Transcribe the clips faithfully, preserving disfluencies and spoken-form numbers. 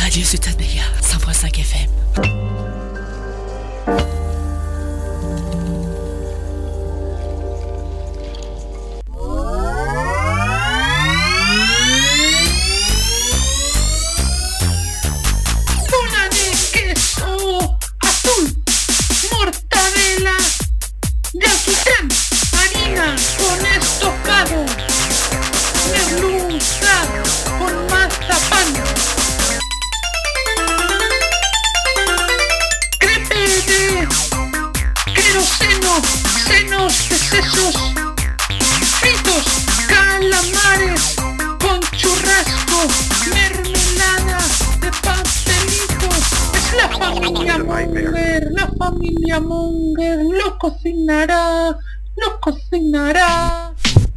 Radio Ciutat Vella, cent point cinq F M. Familia Monger lo cocinará, lo cocinará.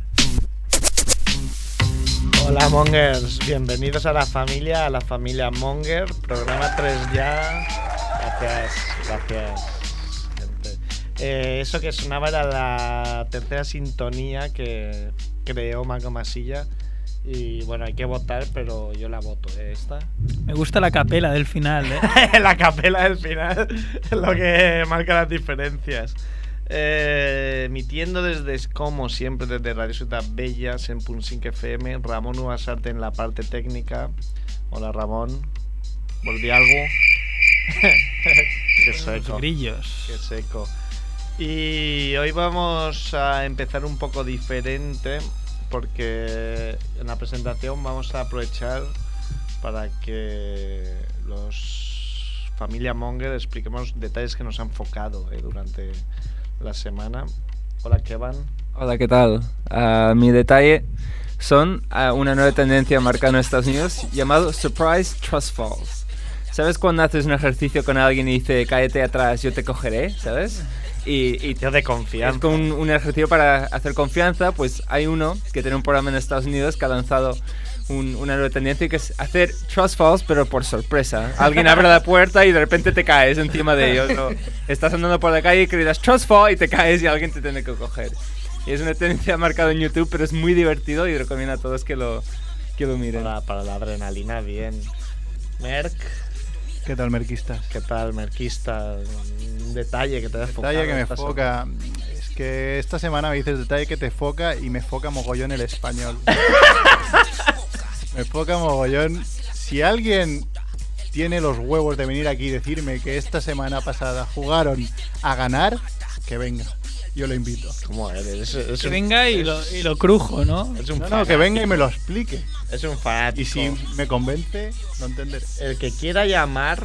Hola Mongers, bienvenidos a la familia, a la familia Monger, programa tres ya. Gracias, gracias, gente. Eh, eso que sonaba era la tercera sintonía que creó Marco Masilla. Y bueno, hay que votar, pero yo la voto, ¿eh? Esta. Me gusta la capela del final, ¿eh? La capela del final es lo que marca las diferencias. Eh, emitiendo desde, como siempre, desde Radio Ciutat Vella, cent punt cinc F M, Ramón Ubasarte en la parte técnica. Hola Ramón. ¿Volví algo? Qué seco. Grillos. Qué seco. Y hoy vamos a empezar un poco diferente, porque en la presentación vamos a aprovechar para que los familia Monger expliquemos detalles que nos han enfocado eh, durante la semana. Hola Kevin. Hola, ¿qué tal? Uh, mi detalle son uh, una nueva tendencia marcada en Estados Unidos llamado Surprise Trust Falls. ¿Sabes cuando haces un ejercicio con alguien y dice cállate atrás, yo te cogeré? ¿Sabes? Y, y tío de confianza. Es con un, un ejercicio para hacer confianza. Pues hay uno que tiene un programa en Estados Unidos que ha lanzado un, una nueva tendencia que es hacer trust falls, pero por sorpresa. Alguien abre la puerta y de repente te caes encima de ellos. O estás andando por la calle y gritas trust fall y te caes y alguien te tiene que coger. Y es una tendencia marcada en YouTube, pero es muy divertido y recomiendo a todos que lo, que lo miren. Para, para la adrenalina, bien. Merck. ¿Qué tal, merquistas? ¿Qué tal, merquista? Un detalle que te da foca. Detalle que me foca. Es que esta semana me dices detalle que te foca y me foca mogollón el español. Me foca mogollón. Si alguien tiene los huevos de venir aquí y decirme que esta semana pasada jugaron a ganar, que venga. Yo lo invito. ¿Cómo eres? Es, es que un, venga y, es, lo, y lo crujo, ¿no? Es un no, no, que venga y me lo explique. Es un fanático. Y si me convence, no entenderé. El que quiera llamar,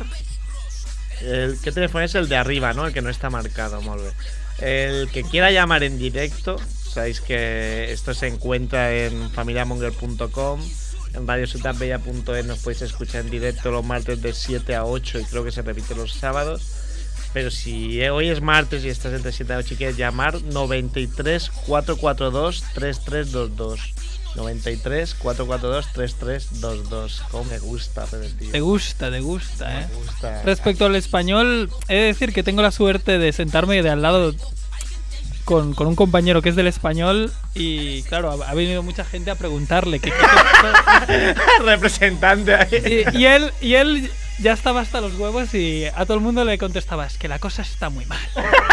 el ¿qué teléfono es? El de arriba, ¿no? El que no está marcado, molt bé. El que quiera llamar en directo, sabéis que esto se encuentra en familia monger punto com, en radio ciutat vella punto es nos podéis escuchar en directo los martes de siete a ocho y creo que se repite los sábados. Pero si hoy es martes y estás entre siete a ocho y quieres llamar, noventa y tres, cuatrocientos cuarenta y dos, treinta y tres veintidós. noventa y tres, cuatrocientos cuarenta y dos, treinta y tres veintidós. Cómo me gusta repetir. Te gusta, te gusta, ¿eh? Me gusta. Respecto al español, he de decir que tengo la suerte de sentarme de al lado con, con un compañero que es del español y, claro, ha, ha venido mucha gente a preguntarle qué... Representante ahí. Y, y él... Y él ya estaba hasta los huevos y a todo el mundo le contestaba es que la cosa está muy mal.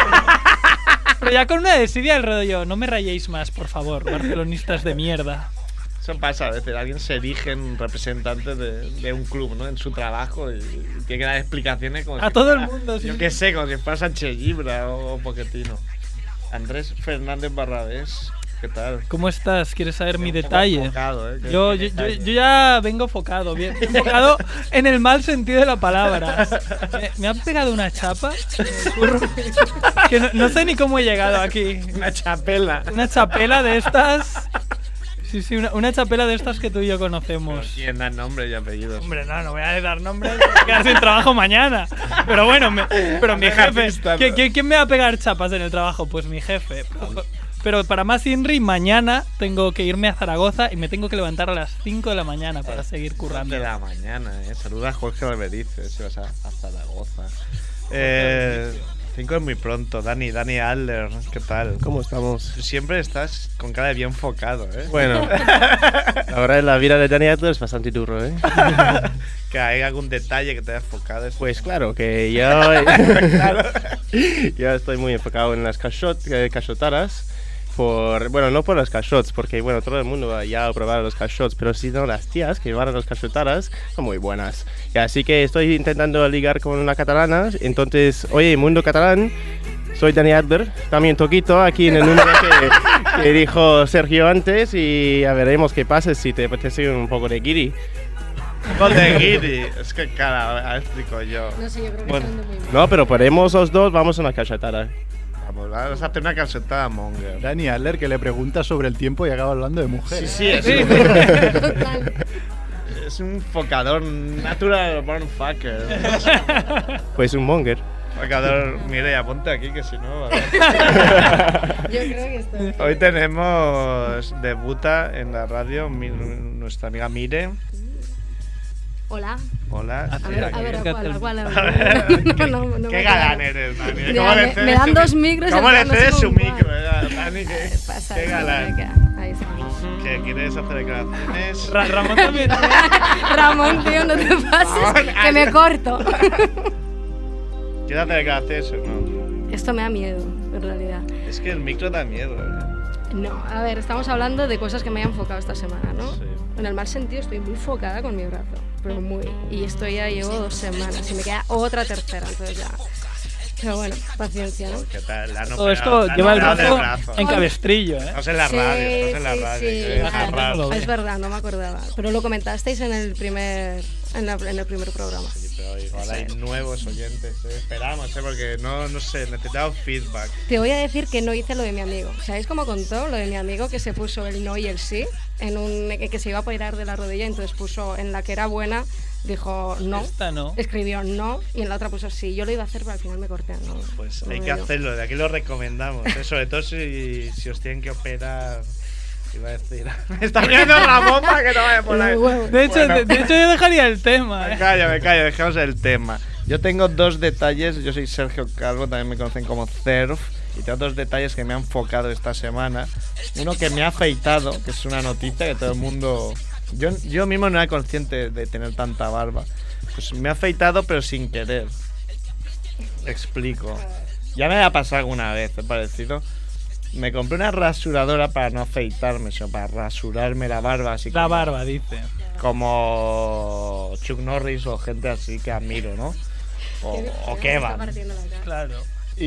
Pero ya con una desidia el rollo, no me rayéis más, por favor, barcelonistas de mierda. Eso pasa, a veces alguien se erige en representante de, de un club, ¿no? En su trabajo y, y tiene que dar explicaciones como a si todo fuera, el mundo, sí. Yo qué sé, como si fuera Sánchez Llibra o, o Pochettino. Andrés Fernández Barrabés, ¿qué tal? ¿Cómo estás? ¿Quieres saber mi un detalle? Focado, ¿eh? Yo, yo, yo, yo ya vengo focado, bien enfocado en el mal sentido de la palabra. Me, me han pegado una chapa que no, no sé ni cómo he llegado aquí. Una chapela. Una chapela de estas. Sí, sí, una, una chapela de estas que tú y yo conocemos. ¿Quién da nombre y apellidos? Hombre, no, no voy a dar nombres, me voy a quedar sin trabajo mañana. Pero bueno, me, pero mi jefe. ¿quién, quién, ¿Quién me va a pegar chapas en el trabajo? Pues mi jefe. Pero, pero para más Inri, mañana tengo que irme a Zaragoza y me tengo que levantar a las cinco de la mañana para seguir currando. De la mañana, eh. Saluda a Jorge Alberice si vas a, a Zaragoza. Eh, cinco es muy pronto. Dani, Dani Adler, ¿qué tal? ¿Cómo estamos? Tú siempre estás con cara de bien enfocado, ¿eh? Bueno, ahora en la vida de Dani Adler es bastante duro, ¿eh? Que hay algún detalle que te haya enfocado. Pues claro, que yo, Claro. yo estoy muy enfocado en las cachot, eh, cachotaras. Por, bueno, no por las cachots, porque bueno, todo el mundo ya ha probado los cachots, pero sí no, las tías que llevan a las cachotaras son muy buenas. Y así que estoy intentando ligar con una catalana. Entonces, oye, mundo catalán, soy Dani Adler, también Toquito, aquí en el número que, que dijo Sergio antes, y ya veremos qué pasa si te apetece un poco de guiri. Gol de Guiri. Es que, cara, explico yo. No sé, yo creo que Bueno, está yendo muy bien. No, pero podemos los dos, vamos a una cachotara. Vamos, vamos a hacer una calcetada Monger. Dani Adler, que le pregunta sobre el tiempo y acaba hablando de mujeres. Sí, sí, es, Sí. Un, Total. es un focador natural born fucker. Pues un monger. Focador, mire, apunte aquí que si no. a ver. Yo creo que estoy. Hoy tenemos debuta en la radio mi- nuestra amiga Mire. Hola. Hola. A A sí, ver, aquí. a ver, ¿a cuál? ¿A cuál? ¿A A cuál? ver, No, no, no ¿Qué me galán queda. eres, Dani? Mira, ¿Cómo le me- cedes me dan su- dos micros, ¿Cómo en le plan, no sé cedes su con cuál. micro, eh, Dani? ¿Qué, Pasa, qué galán? venga, ahí está. ¿Qué quieres hacer declaraciones? Ra- Ramón también. Ramón, tío, no te pases, que me corto. ¿Quieres hacer declaraciones o no? Esto me da miedo, en realidad. Es que el micro da miedo, eh. No, a ver, estamos hablando de cosas que me han enfocado esta semana, ¿no? Sí. En el mal sentido estoy muy focada con mi brazo, pero muy. Y esto ya llevo dos semanas y me queda otra tercera, entonces ya. Pero bueno, paciencia, ¿no? ¿Qué tal? La han Todo operado- esto la han lleva el operado del brazo brazo. en cabestrillo, ¿eh? Estás en la Sí, radio, estás en la sí, radio. sí, que es claro. raro. Es verdad, no me acordaba. Pero lo comentasteis en el primer, en, la- en el primer programa. Sí, pero igual hay nuevos oyentes, eh. Esperamos, ¿eh? Porque no, no sé, necesitamos feedback. Te voy a decir que no hice lo de mi amigo. ¿Sabéis cómo contó lo de mi amigo que se puso el no y el sí? En un, que se iba a operar de la rodilla, entonces puso en la que era buena, dijo no. Esta no. Escribió no y en la otra puso sí. Yo lo iba a hacer, pero al final me corté. No, Pues no hay me que dio. hacerlo, de aquí lo recomendamos, ¿eh? Sobre todo si, si os tienen que operar. Iba a decir. Me está mirando Ramón para que no vaya por ahí. Los huevos. De hecho, Bueno. de, de hecho, yo dejaría el tema, Me ¿eh? callo, me callo, dejemos el tema. Yo tengo dos detalles, yo soy Sergio Calvo, también me conocen como Cerf, y tengo dos detalles que me han enfocado esta semana. Uno que me ha afeitado, que es una noticia que todo el mundo... Yo, yo mismo no era consciente de tener tanta barba. Pues me ha afeitado pero sin querer. Explico. Ya me había pasado alguna vez, he parecido. Me compré una rasuradora para no afeitarme, sino para rasurarme la barba, así La como- barba, dice. como Chuck Norris o gente así que admiro, ¿no? O, o Me que está van. partiendo la cara. Claro.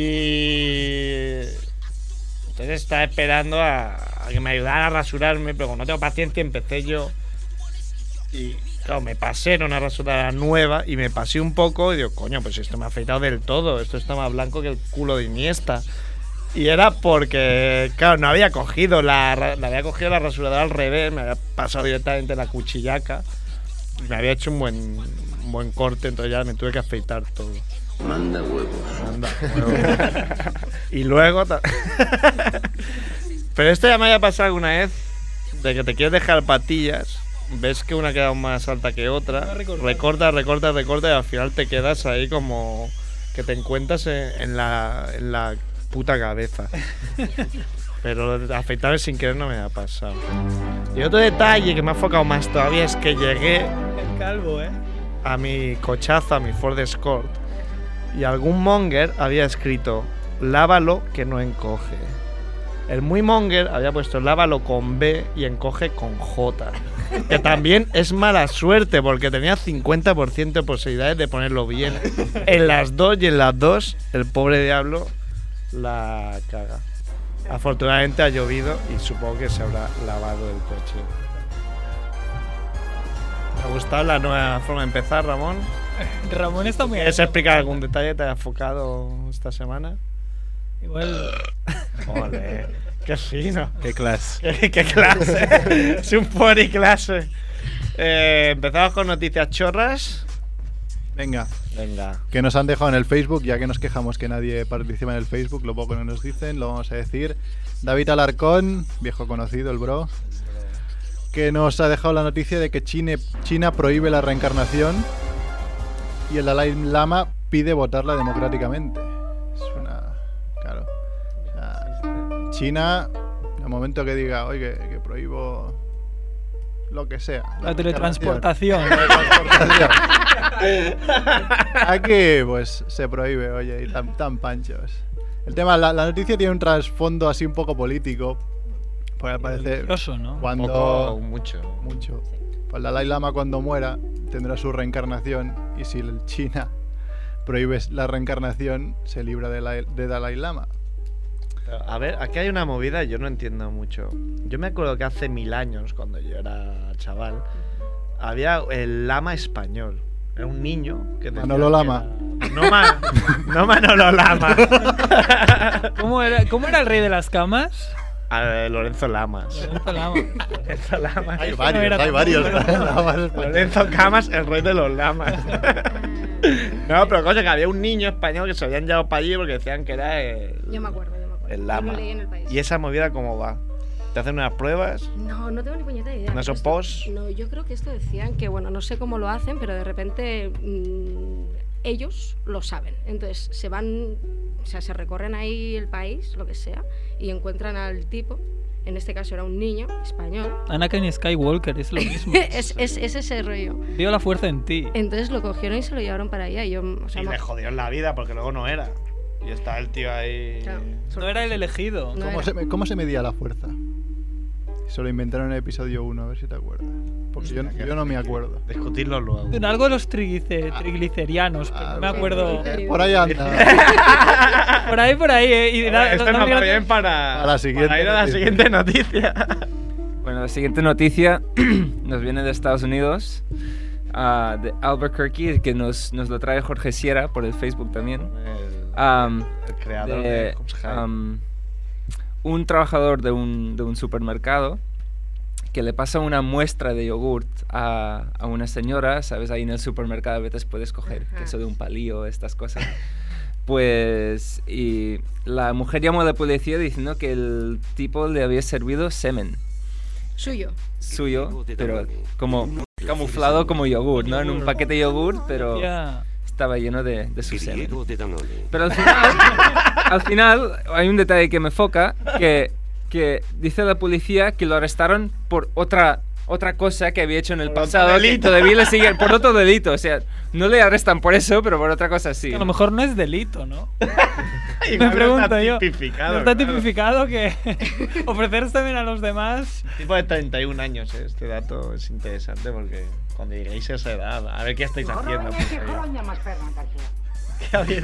Y entonces estaba esperando a, a que me ayudaran a rasurarme, pero como no tengo paciencia empecé yo. Y claro, me pasé en una rasuradora nueva y me pasé un poco y digo, coño, pues esto me ha afeitado del todo, esto está más blanco que el culo de Iniesta. Y era porque, claro, no había cogido la, ra- la había cogido la rasuradora al revés, me había pasado directamente la cuchillaca y me había hecho un buen, un buen corte, entonces ya me tuve que afeitar todo. Manda huevos. Manda huevos. Y luego... ta- Pero esto ya me había pasado alguna vez, de que te quieres dejar patillas, ves que una queda más alta que otra, No recortar. recortas, recortas, recortas y al final te quedas ahí como que te encuentras en, en la, en la puta cabeza. Pero lo de afeitarme sin querer no me ha pasado. Y otro detalle que me ha enfocado más todavía es que llegué El calvo, ¿eh? a mi cochazo, a mi Ford Escort, y algún monger había escrito lávalo que no encoge. El muy monger había puesto lávalo con B y encoge con J, que también es mala suerte porque tenía cincuenta por ciento de posibilidades de ponerlo bien. En las dos y en las dos el pobre diablo la caga. Afortunadamente ha llovido y supongo que se habrá lavado el coche. ¿Te ha gustado la nueva forma de empezar, Ramón? Ramón está muy... ¿Quieres explicar algún detalle que te haya enfocado esta semana? Igual... Joder, qué fino. Qué clase. Qué, qué clase. Es un pony clase. Eh, Empezamos con noticias chorras. Venga, Venga. que nos han dejado en el Facebook, ya que nos quejamos que nadie participa en el Facebook, lo poco que nos dicen, lo vamos a decir. David Alarcón, viejo conocido, el bro, que nos ha dejado la noticia de que China, China prohíbe la reencarnación y el Dalai Lama pide votarla democráticamente. Es China, en el momento que diga, oye, que, que prohíbo lo que sea. La teletransportación. La teletransportación. Aquí, pues, se prohíbe, oye, y tan, tan panchos. El tema, la, la noticia tiene un trasfondo así un poco político. Porque al parecer, Religioso, ¿no? cuando... Poco, mucho. Mucho. Pues el Dalai Lama cuando muera tendrá su reencarnación y si el China prohíbe la reencarnación se libra de, la, de Dalai Lama. A ver, aquí hay una movida, yo no entiendo mucho. Yo me acuerdo que hace mil años, cuando yo era chaval, había el lama español. Era un niño que decía Manolo Lama. Era... No, ma... no Manolo Lama. ¿Cómo era, ¿Cómo era el rey de las camas? A ver, Lorenzo Lamas. Lorenzo Lama. Lorenzo Lamas. Hay no varios, era hay tan varios. bueno. Lamas españoles. Lorenzo Camas, el rey de los lamas. No, pero cosa que había un niño español que se habían llevado para allí porque decían que era el, Yo me acuerdo, yo me acuerdo. el Yo lama. lo leí en El País. ¿Y esa movida cómo va? ¿Te hacen unas pruebas? No, no tengo ni puñetera idea. ¿No son Esto- pos? No, yo creo que esto decían que, bueno, no sé cómo lo hacen, pero de repente mmm, ellos lo saben. Entonces se van, o sea, se recorren ahí el país, lo que sea, y encuentran al tipo. En este caso era un niño español. Anakin Skywalker, es lo mismo. es, es, es ese rollo. Veo la fuerza en ti. Entonces lo cogieron y se lo llevaron para allá. Y yo, o sea, Y me- le jodieron la vida porque luego no era. Y está el tío ahí. Claro. No era el elegido. No ¿Cómo era. se, me- ¿Cómo se medía la fuerza? Se lo inventaron en el episodio uno, a ver si te acuerdas. Porque yo, yo no me acuerdo. Discutirlo luego. En algo de los triglice- triglicerianos, pero no me acuerdo. Eh, por ahí anda. Por ahí, por ahí. eh, y da- Esto da- nos va fíjate- bien para, A la siguiente para ir a la noticia. siguiente noticia. Bueno, la siguiente noticia nos viene de Estados Unidos, ah, de Albuquerque, que nos, nos lo trae Jorge Sierra por el Facebook también. El, Am, el creador de, de, Cops High. am, un trabajador de un, de un supermercado que le pasa una muestra de yogurt a, a una señora, ¿sabes? Ahí en el supermercado a veces puedes coger Ajá. queso de un palillo, estas cosas. Pues, y la mujer llamó a la policía diciendo que el tipo le había servido semen Suyo. suyo, pero como camuflado como yogur, ¿no? En un paquete de yogur, pero Ya. estaba lleno de, de su semen. Pero al final, al final hay un detalle que me foca, que, que dice la policía que lo arrestaron por otra otra cosa que había hecho en el Por otro pasado, que delito. todavía le siguen por otro delito, o sea, no le arrestan por eso, pero por otra cosa sí. A lo mejor no es delito, ¿no? Igual Me pregunto está yo. tipificado, ¿No está claro. tipificado que ofrecerse también a los demás? Tipo de treinta y un años, ¿eh? Este dato es interesante porque cuando lleguéis a esa edad, a ver qué estáis haciendo. Pues, ahí. ¿Qué habéis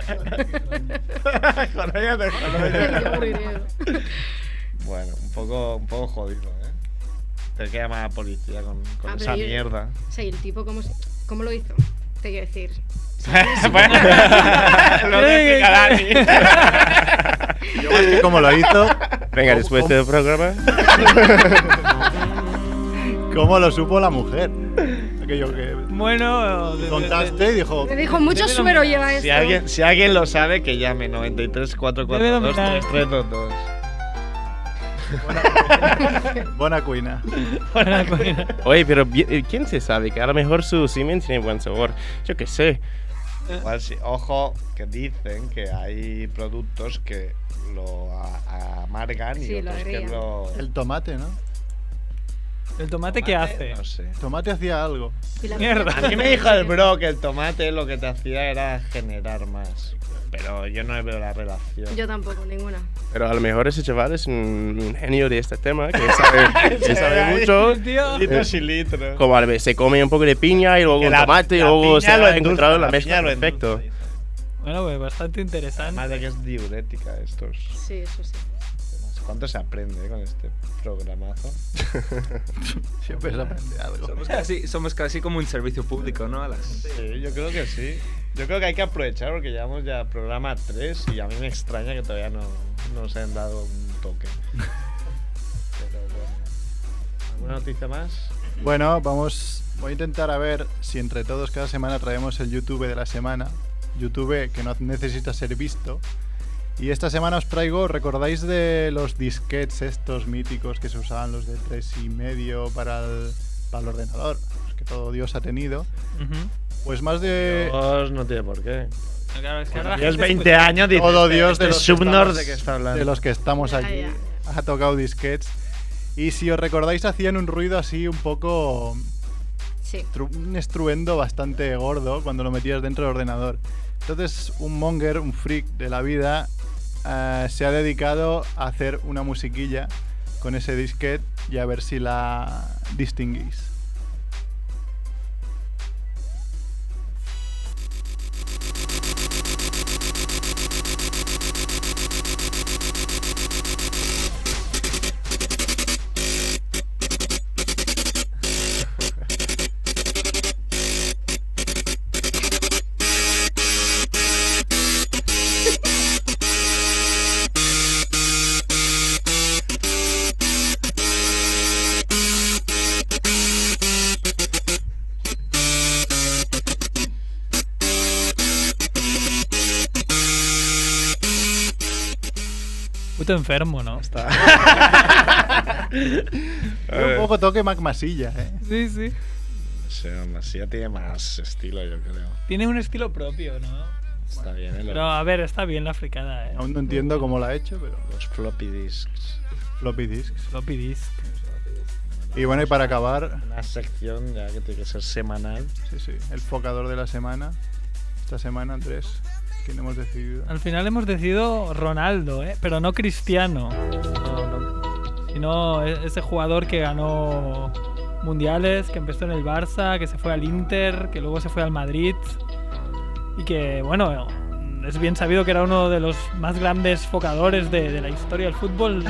Joroña de joroña. Bueno, un poco, un poco jodido, ¿eh? Te que llamar a la policía con, con Ah, esa pero yo- mierda. Sí, el tipo, ¿cómo, se- cómo lo hizo? Te quiero decir. Bueno, lo que explica Dani. Yo más que cómo lo hizo, Venga, después del programa. cómo lo supo la mujer. Aquello que Bueno, de- de- contaste y dijo, Me dijo, mucho Debe suero dominar. lleva esto. Si alguien, si alguien lo sabe, que llame noventa y tres, cuatro cuatro dos, Debe dominar. tres tres dos dos. buena cuina. Buena cuina. Oye, pero vi- eh, ¿quién se sabe? Que a lo mejor su semen tiene buen sabor. Yo qué sé. Igual sí. Ojo, que dicen que hay productos que lo a- amargan y Sí, lo otros que agrían. lo. El tomate, ¿no? ¿El tomate qué hace? No sé. El tomate hacía algo. Y la- Mierda. A mí me dijo el bro que el tomate lo que te hacía era generar más. Pero yo no veo la relación. Yo tampoco, ninguna. Pero a lo mejor ese chaval es un, un genio de este tema, que sabe, que sabe mucho. Tío. Litros y litros. Como a veces se come un poco de piña y luego Que un la- tomate y la luego se piña lo ha endulza, encontrado la la mezcla piña lo perfecto. endulza. Bueno, pues bastante interesante. Además de que es diurética estos. Sí, eso sí. ¿Cuánto se aprende eh, con este programazo? Siempre se aprende algo. Somos casi, somos casi como un servicio público, ¿no? A la gente. Sí, yo creo que sí. Yo creo que hay que aprovechar porque llevamos ya programa tres y a mí me extraña que todavía no nos hayan dado un toque. Pero bueno. ¿Alguna noticia más? Bueno, vamos. Voy a intentar a ver si entre todos cada semana traemos el YouTube de la semana. YouTube que no necesita ser visto. Y esta semana os traigo, ¿recordáis de los disquetes estos míticos que se usaban, los de tres y medio para el, para el ordenador? Los que todo Dios ha tenido. Ujú. Pues más de... Dios no tiene por qué. Claro, es que ahora la Tienes gente veinte escucha- años y Todo Dios de este los, que Subnor estamos, de que está hablando. de los que estamos Ya, aquí ya. ha tocado disquets. Y si os recordáis, hacían un ruido así un poco. Sí. tru- un estruendo bastante gordo cuando lo metías dentro del ordenador. Entonces, un monger, un freak de la vida, eh, se ha dedicado a hacer una musiquilla con ese disquete y a ver si la distinguís. Puto enfermo, ¿no? Está. Un poco toque Mac Masilla, ¿eh? Sí, sí. Sí, Masía tiene más estilo, yo creo. Tiene un estilo propio, ¿no? Está bien, ¿eh? Pero a ver, está bien la fricada, ¿eh? Aún no entiendo cómo lo ha hecho, pero Los floppy disks. floppy disks. Floppy disk. Y bueno, y para acabar, Una sección ya que tiene que ser semanal. sí, sí, el focador de la semana. Esta semana, Andrés, ¿quién hemos decidido? Al final hemos decidido Ronaldo, ¿eh? Pero no Cristiano. No, no. Sino e- ese jugador que ganó mundiales, que empezó en el Barça, que se fue al Inter, que luego se fue al Madrid. Y que, bueno, es bien sabido que era uno de los más grandes focadores de, de la historia del fútbol.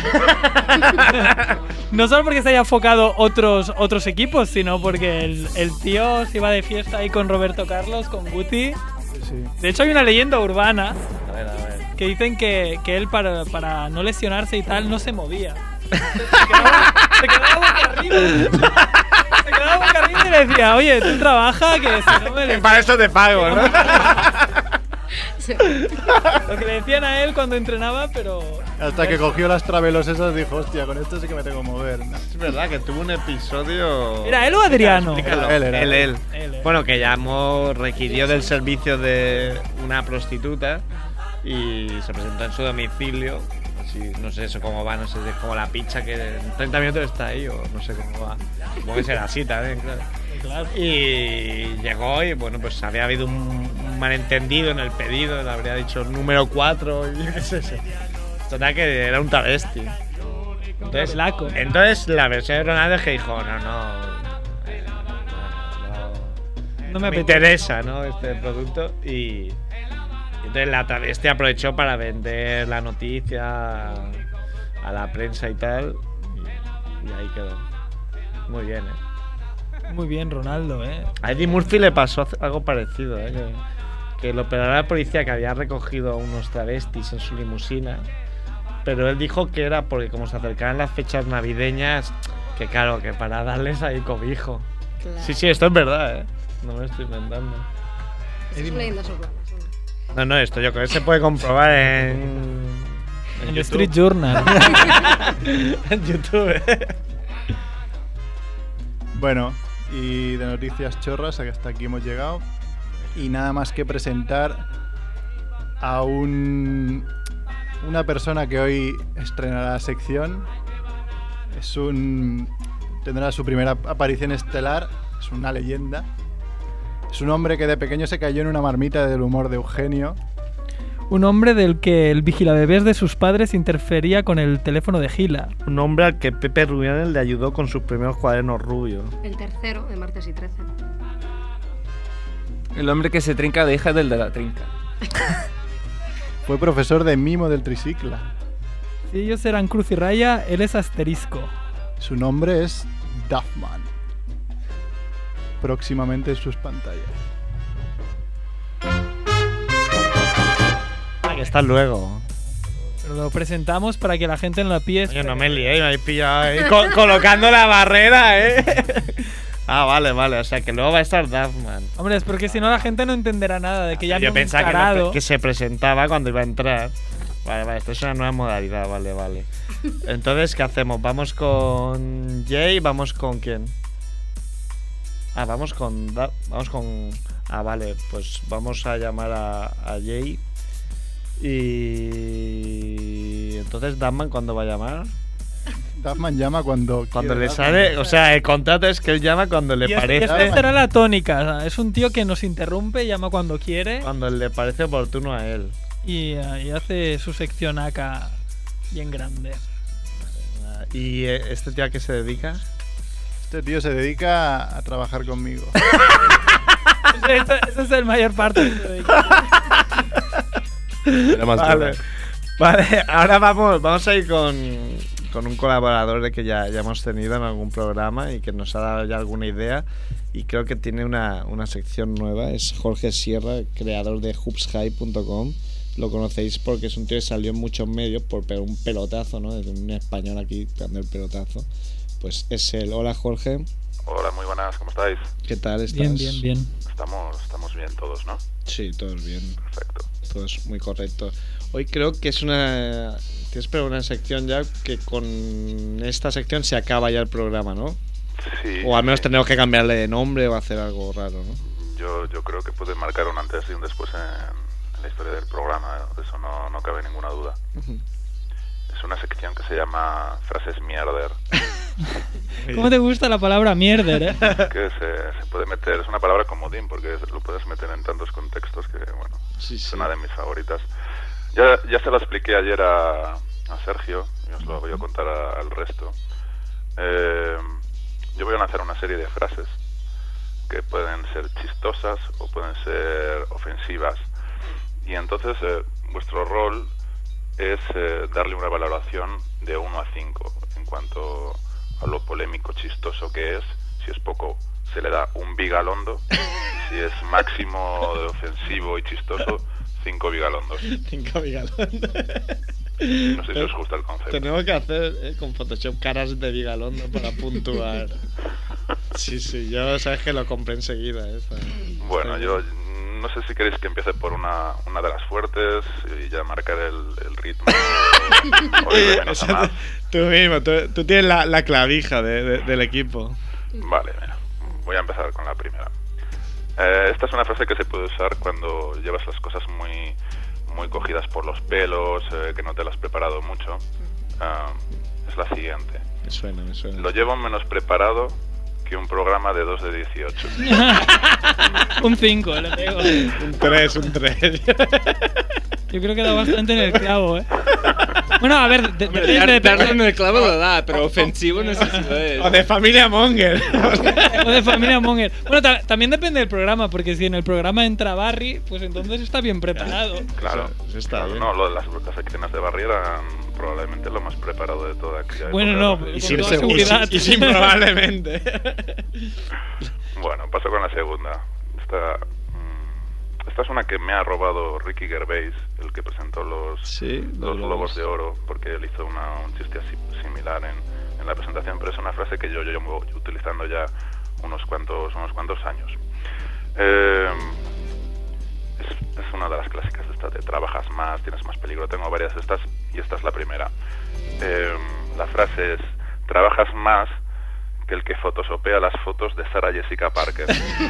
No solo porque se haya focado otros, otros equipos, sino porque el, el tío se iba de fiesta ahí con Roberto Carlos, con Guti. Sí. De hecho, hay una leyenda urbana A ver, a ver. que dicen que, que él para, para no lesionarse y tal no se movía. Se quedaba, se quedaba boca arriba. Se quedaba boca arriba y le decía, oye, tú trabaja que si no me lesiono". Para eso te pago, ¿no? Sí. Lo que le decían a él cuando entrenaba, pero... Hasta que cogió las travelos esas dijo, hostia, con esto sí que me tengo que mover. ¿no? Es verdad que tuvo un episodio. ¿Era él o Adriano? Explícalo. Él, era él, él. Él, él. Bueno, que llamó, requirió del servicio de una prostituta y se presentó en su domicilio. Así, no sé eso cómo va, no sé si es como la pizza que en treinta minutos está ahí o no sé cómo va. Supongo que será así también, claro. Claro. Y llegó y bueno, pues había habido un, un malentendido en el pedido, le habría dicho número cuatro y yo qué sé. sé. Total que era un travesti. Entonces, Laco. entonces la versión de Ronaldo es que dijo, no, no, eh, no, No me, me apetece. interesa, ¿no? Este producto y, y entonces la travesti aprovechó para vender la noticia a, a la prensa y tal y, y ahí quedó. Muy bien, ¿eh? Muy bien, Ronaldo, ¿eh? A Eddie Murphy le pasó algo parecido, ¿eh? que, que lo operara la policía que había recogido a unos travestis en su limusina, pero él dijo que era porque como se acercaban las fechas navideñas, que claro, que para darles ahí cobijo. Claro. Sí, sí, esto es verdad, ¿eh? No me lo estoy inventando. Eso es leyendas urbanas. ¿no? No, no, esto yo creo que se puede comprobar en... En el YouTube. Street Journal. En YouTube, ¿eh? Bueno, y de noticias chorras, hasta aquí hemos llegado. Y nada más que presentar a un una persona que hoy estrenará sección. Es un tendrá su primera aparición estelar. Es una leyenda. Es un hombre que de pequeño se cayó en una marmita del humor de Eugenio. Un hombre del que el vigilabebés de sus padres interfería con el teléfono de Gila. Un hombre al que Pepe Rubiales le ayudó con sus primeros cuadernos rubios. El tercero de Martes y Trece. El hombre que se trinca de hija del de la trinca. Fue profesor de mimo del tricicla. Si ellos eran cruz y raya, él es asterisco. Su nombre es Duffman. Próximamente en sus pantallas. Ah, que está luego. Pero lo presentamos para que la gente en la pie... Oye, no me lié, me habéis pillado ahí co- colocando la barrera, ¿eh? Ah, vale, vale, o sea que luego va a estar Duffman. Hombre, es porque si no la gente no entenderá nada de que ya Yo no pensaba que, encarado. no- que se presentaba cuando iba a entrar. Vale, vale, esto es una nueva modalidad, vale, vale. Entonces, ¿qué hacemos? ¿Vamos con Jay? ¿Vamos con quién? Ah, vamos con... Da- vamos con... Ah, vale, pues vamos a llamar a, a Jay. Y entonces Duffman, ¿cuándo va a llamar? Duffman llama cuando Cuando quiere, le sale, o sea, el contrato es que él llama cuando le Y es- parece. y esta será la tónica. O sea, es un tío que nos interrumpe, llama cuando quiere Cuando le parece oportuno a él. y, eh, y hace su sección acá bien grande. ¿Y eh, este tío a qué se dedica? Este tío se dedica a trabajar conmigo. Ese, ese- ese es el mayor parte. Era más Vale. broma. Vale, ahora vamos, vamos a ir con, con un colaborador de que ya, ya hemos tenido en algún programa y que nos ha dado ya alguna idea. Y creo que tiene una, una sección nueva. Es Jorge Sierra, creador de hoops high punto com. Lo conocéis porque es un tío que salió en muchos medios por pegar un pelotazo, ¿no? Desde un español aquí pegando el pelotazo. Pues es él. Hola, Jorge. Hola, muy buenas, ¿cómo estáis? ¿Qué tal estás? Bien, bien, bien. Estamos, estamos bien todos, ¿no? Sí, todos bien. Perfecto. Todo es muy correcto. Hoy creo que es una... Tienes pero una sección ya que con esta sección se acaba ya el programa, ¿no? Sí. O al menos sí. tenemos que cambiarle de nombre o hacer algo raro, ¿no? Yo, yo creo que puede marcar un antes y un después en, en la historia del programa, ¿eh? De eso no, no cabe ninguna duda. Es una sección que se llama Frases Mierder, ¿Cómo te gusta la palabra mierder, eh? que se, se puede meter, es una palabra comodín porque lo puedes meter en tantos contextos que, bueno, Sí, es sí. una de mis favoritas. Ya, ya se lo expliqué ayer a, a Sergio y os lo voy a contar a- al resto. Eh, yo voy a lanzar una serie de frases que pueden ser chistosas o pueden ser ofensivas. Y entonces eh, vuestro rol es eh, darle una valoración de uno a cinco en cuanto a lo polémico, chistoso que es. Si es poco, se le da un bigalondo. Si es máximo de ofensivo y chistoso, cinco bigalondos. Cinco Vigalondo. No sé si os gusta el concepto. Tenemos que hacer eh, con Photoshop caras de Vigalondo para puntuar. Sí, sí, yo sabes que lo compré enseguida. Esa. Bueno, yo no sé si queréis que empiece por una, una de las fuertes y ya marcar el, el ritmo. O de menos a más. Tú mismo, tú, tú tienes la, la clavija de- de- del equipo. Vale, mira, voy a empezar con la primera. Eh, esta es una frase que se puede usar cuando llevas las cosas muy, muy cogidas por los pelos, eh, que no te las has preparado mucho. Ah, es la siguiente. Me suena, me suena. Lo llevo menos preparado que un programa de dos de dieciocho. Un cinco, le pego. Un tres, un tres. Yo creo que da bastante en el clavo, eh. Bueno, a ver, de- Hombre, depende, dar- depende. darle en el clavo lo da, pero ofensivo no sé si lo es. O de familia Monger. O de familia Monger. Bueno, ta- también depende del programa, porque si en el programa entra Barry, pues entonces está bien preparado. Claro, Eso está claro, bien. no, lo de las, las secciones de Barry eran probablemente lo más preparado de toda aquella Bueno, época. no, Los y Y con sin, toda segu- y seguridad. sin- y sin probablemente. Bueno, paso con la segunda. Esta, mm, esta es una que me ha robado Ricky Gervais, el que presentó los, Sí, los Globos de Oro, porque él hizo una, un chiste así similar en, en la presentación, pero es una frase que yo, yo llevo utilizando ya unos cuantos, unos cuantos años. Eh, es, es una de las clásicas de estas de trabajas más, tienes más peligro. Tengo varias de estas y esta es la primera. Eh, la frase es: trabajas más que el que photosopea las fotos de Sarah Jessica Parker.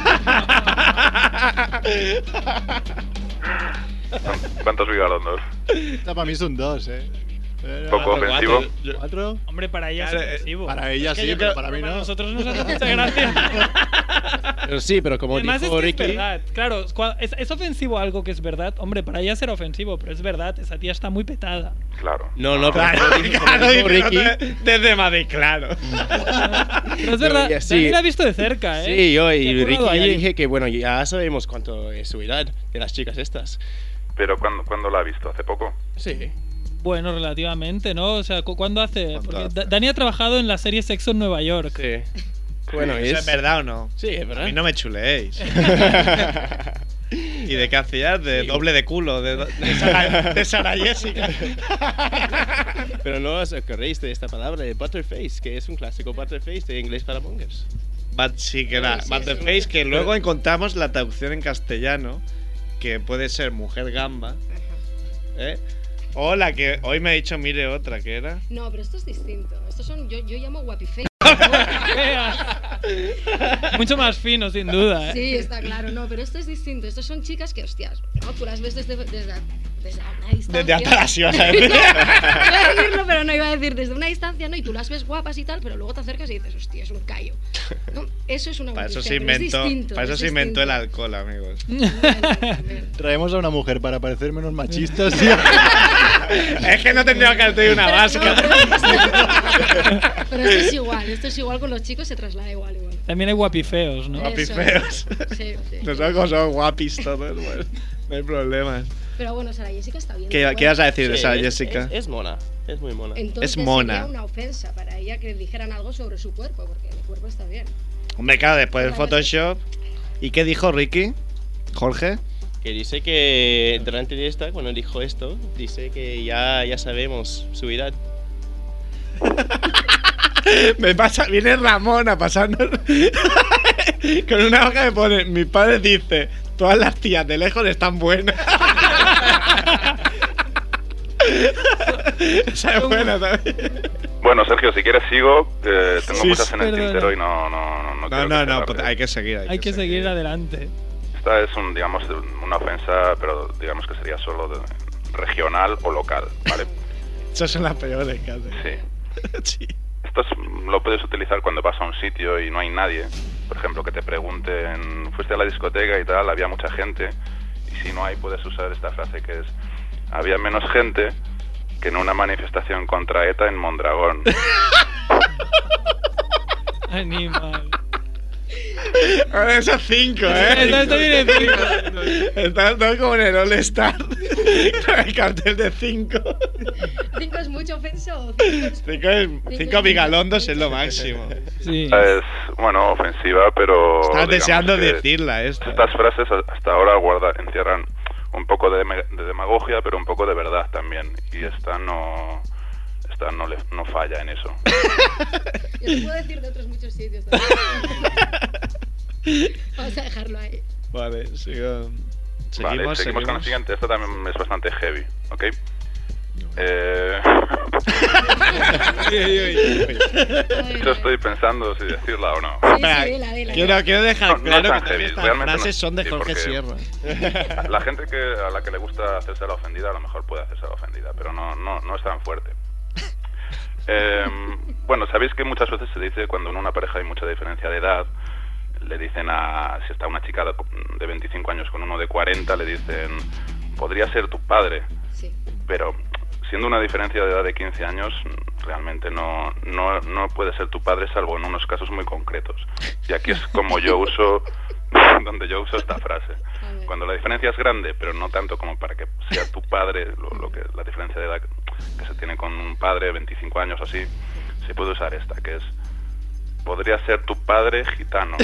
¿Cuántos bigalondos? Esta para mí es un dos, eh. Pero- Poco ofensivo. ¿Cuatro? Hombre, para ella Claro, es eh, ofensivo. Para ella Es que sí, yo pero creo- para mí Para no. nosotros nos hace mucha gracia. Pero sí, pero como Además dijo es que es Ricky, verdad, claro, es, cua- es, es ofensivo algo que es verdad. Hombre, para ella será ofensivo, pero es verdad, esa tía está muy petada. Claro. no, no, pero Claro, como dijo, como claro, dijo Ricky, Ricky. Desde Madrid, claro. Pero es verdad, ya sí. Dani la ha visto de cerca, ¿eh? sí, yo Que y ha Ricky currado ya allí. dije que bueno, ya sabemos cuánto es su edad de las chicas estas. Pero ¿cuándo, ¿cuándo la ha visto? ¿Hace poco? Sí. Bueno, relativamente, ¿no? O sea, ¿cu- ¿cuándo hace? ¿Cuánto Porque hace? Da- Dani ha trabajado en la serie Sexo en Nueva York. Sí. Bueno, ¿Eso es es verdad o no? Sí, es A verdad. mí no me chuleéis. ¿Y de qué hacías? De Sí. doble de culo, de, do- de, Sara, de Sara Jessica. Pero no os acordáis de esta palabra de butterface, que es un clásico butterface de inglés para mongers. But sí que era Sí, But the es un- Face, que luego encontramos la traducción en castellano, que puede ser mujer gamba. ¿Eh? O la que hoy me ha dicho, mire otra, que era. No, pero esto es distinto. Estos son, yo, yo llamo guapife. Mucho más fino, sin duda, ¿eh? Sí, está claro, no, pero esto es distinto. Estos son chicas que, hostias, ¿no? Tú las ves desde, desde, desde una distancia. Desde atrás ibas a decir. No, iba a decirlo, pero no iba a decir desde una distancia, ¿no? Y tú las ves guapas y tal, pero luego te acercas y dices, hostia, es un callo. ¿No? Eso es una Para eso guapicea, se pero es inventó, distinto, para eso es se inventó el distinto. alcohol, amigos. Traemos a una mujer para parecer menos machistas, tío. Es que no tendría que haber tenido una Pero- máscara. no, pero, pero esto es igual, esto es igual con los chicos, se traslada igual, igual. También hay guapifeos, ¿no? Eso. Guapifeos. Sí, sí. Nosotros como somos guapis todos, bueno, no hay problemas. Pero bueno, Sara Jessica está bien. ¿Qué, bueno. ¿Qué vas a decir de Sí, Sara es- Jessica? Es, es mona, es muy mona. Entonces Es mona. sería una ofensa para ella que dijeran algo sobre su cuerpo, porque el cuerpo está bien. Hombre, claro, después del Photoshop. ¿Y qué dijo Ricky? ¿Jorge? Que dice que durante de esta, cuando dijo esto, dice que ya, ya sabemos su edad. Me pasa, viene Ramón a pasarnos con una hoja que pone, mi padre dice, todas las tías de lejos están buenas. Esa es buena también. Bueno, Sergio, si quieres sigo. Eh, tengo Sí, muchas en el perdona. tintero y no, no, no, no No, quiero no, que se no, alargue. pues hay que seguir. Hay, Hay que seguir adelante. Esta es un, digamos, una ofensa, pero digamos que sería solo de- regional o local, ¿vale? Esas son las peores que hacen. Sí. Sí. Esto es- lo puedes utilizar cuando vas a un sitio y no hay nadie. Por ejemplo, que te pregunten, fuiste a la discoteca y tal, había mucha gente. Y si no hay, puedes usar esta frase que es, había menos gente que en una manifestación contra ETA en Mondragón. Animal. Ahora esas cinco, ¿eh? Esto está bien en cinco. Están todos como en el All Star. Con el cartel de cinco. ¿Cinco es mucho ofensa o cinco es... Cinco, es- cinco bigalondos es lo máximo. Sí. Es, bueno, ofensiva, pero... Estás digamos deseando que decirla esta. Estas frases hasta ahora guarda, encierran un poco de, me- de demagogia, pero un poco de verdad también. Y esta no... Esta no, le, no falla en eso. Yo te puedo decir de otros muchos sitios también. Vamos a dejarlo ahí. Vale, sigo. Seguimos, Vale, seguimos con la seguimos. siguiente. Esta también es bastante heavy, ¿ok? Eh... Yo estoy pensando si decirla o no. Sí, Espera, sí, dila, dila. Quiero, quiero dejar No, no claro es tan que heavy, todas estas realmente no- frases son de sí, Jorge porque- Sierra. La gente que a la que le gusta hacerse la ofendida, a lo mejor puede hacerse la ofendida, pero no, no, no es tan fuerte. Eh, bueno, sabéis que muchas veces se dice cuando en una pareja hay mucha diferencia de edad, le dicen a, si está una chica de, de veinticinco años con uno de cuarenta, le dicen, podría ser tu padre, Sí. pero siendo una diferencia de edad de quince años, realmente no, no, no puede ser tu padre, salvo en unos casos muy concretos. Y aquí es como yo uso, donde yo uso esta frase. Cuando la diferencia es grande, pero no tanto como para que sea tu padre, lo, lo que la diferencia de edad que se tiene con un padre de veinticinco años o así, se puede usar esta, que es, podría ser tu padre gitano.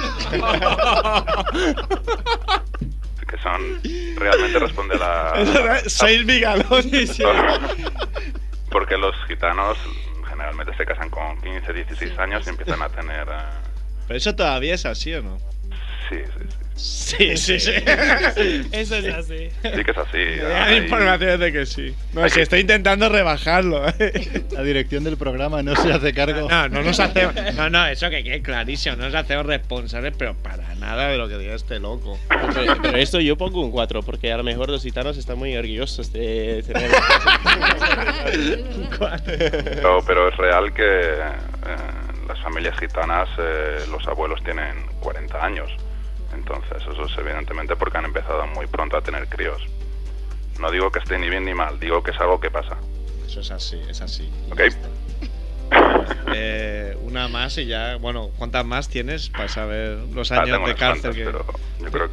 Que son, realmente responde a la... Seis bigalones. Porque los gitanos generalmente se casan con quince, dieciséis años y empiezan a tener... eh, Pero eso todavía es así, ¿o no? Sí, sí, sí. Sí, sí, sí. Eso es así. Sí que es así. Hay hay- información de que sí. No, Hay si que- estoy intentando rebajarlo. ¿eh? La dirección del programa no se hace cargo. No, no nos hacemos. No, no, eso que quede clarísimo. No nos hacemos responsables, pero para nada de lo que diga este loco. Pero, pero esto yo pongo un cuatro, porque a lo mejor los gitanos están muy orgullosos de tener... Pero, pero es real que eh, las familias gitanas, eh, los abuelos tienen cuarenta años. Entonces, eso es evidentemente porque han empezado muy pronto a tener críos. No digo que esté ni bien ni mal, digo que es algo que pasa. Eso es así, es así. ¿Ok? Eh, una más y ya. Bueno, ¿cuántas más tienes para saber los Ah, años tengo de unas cárcel? cuantas, Que... pero yo creo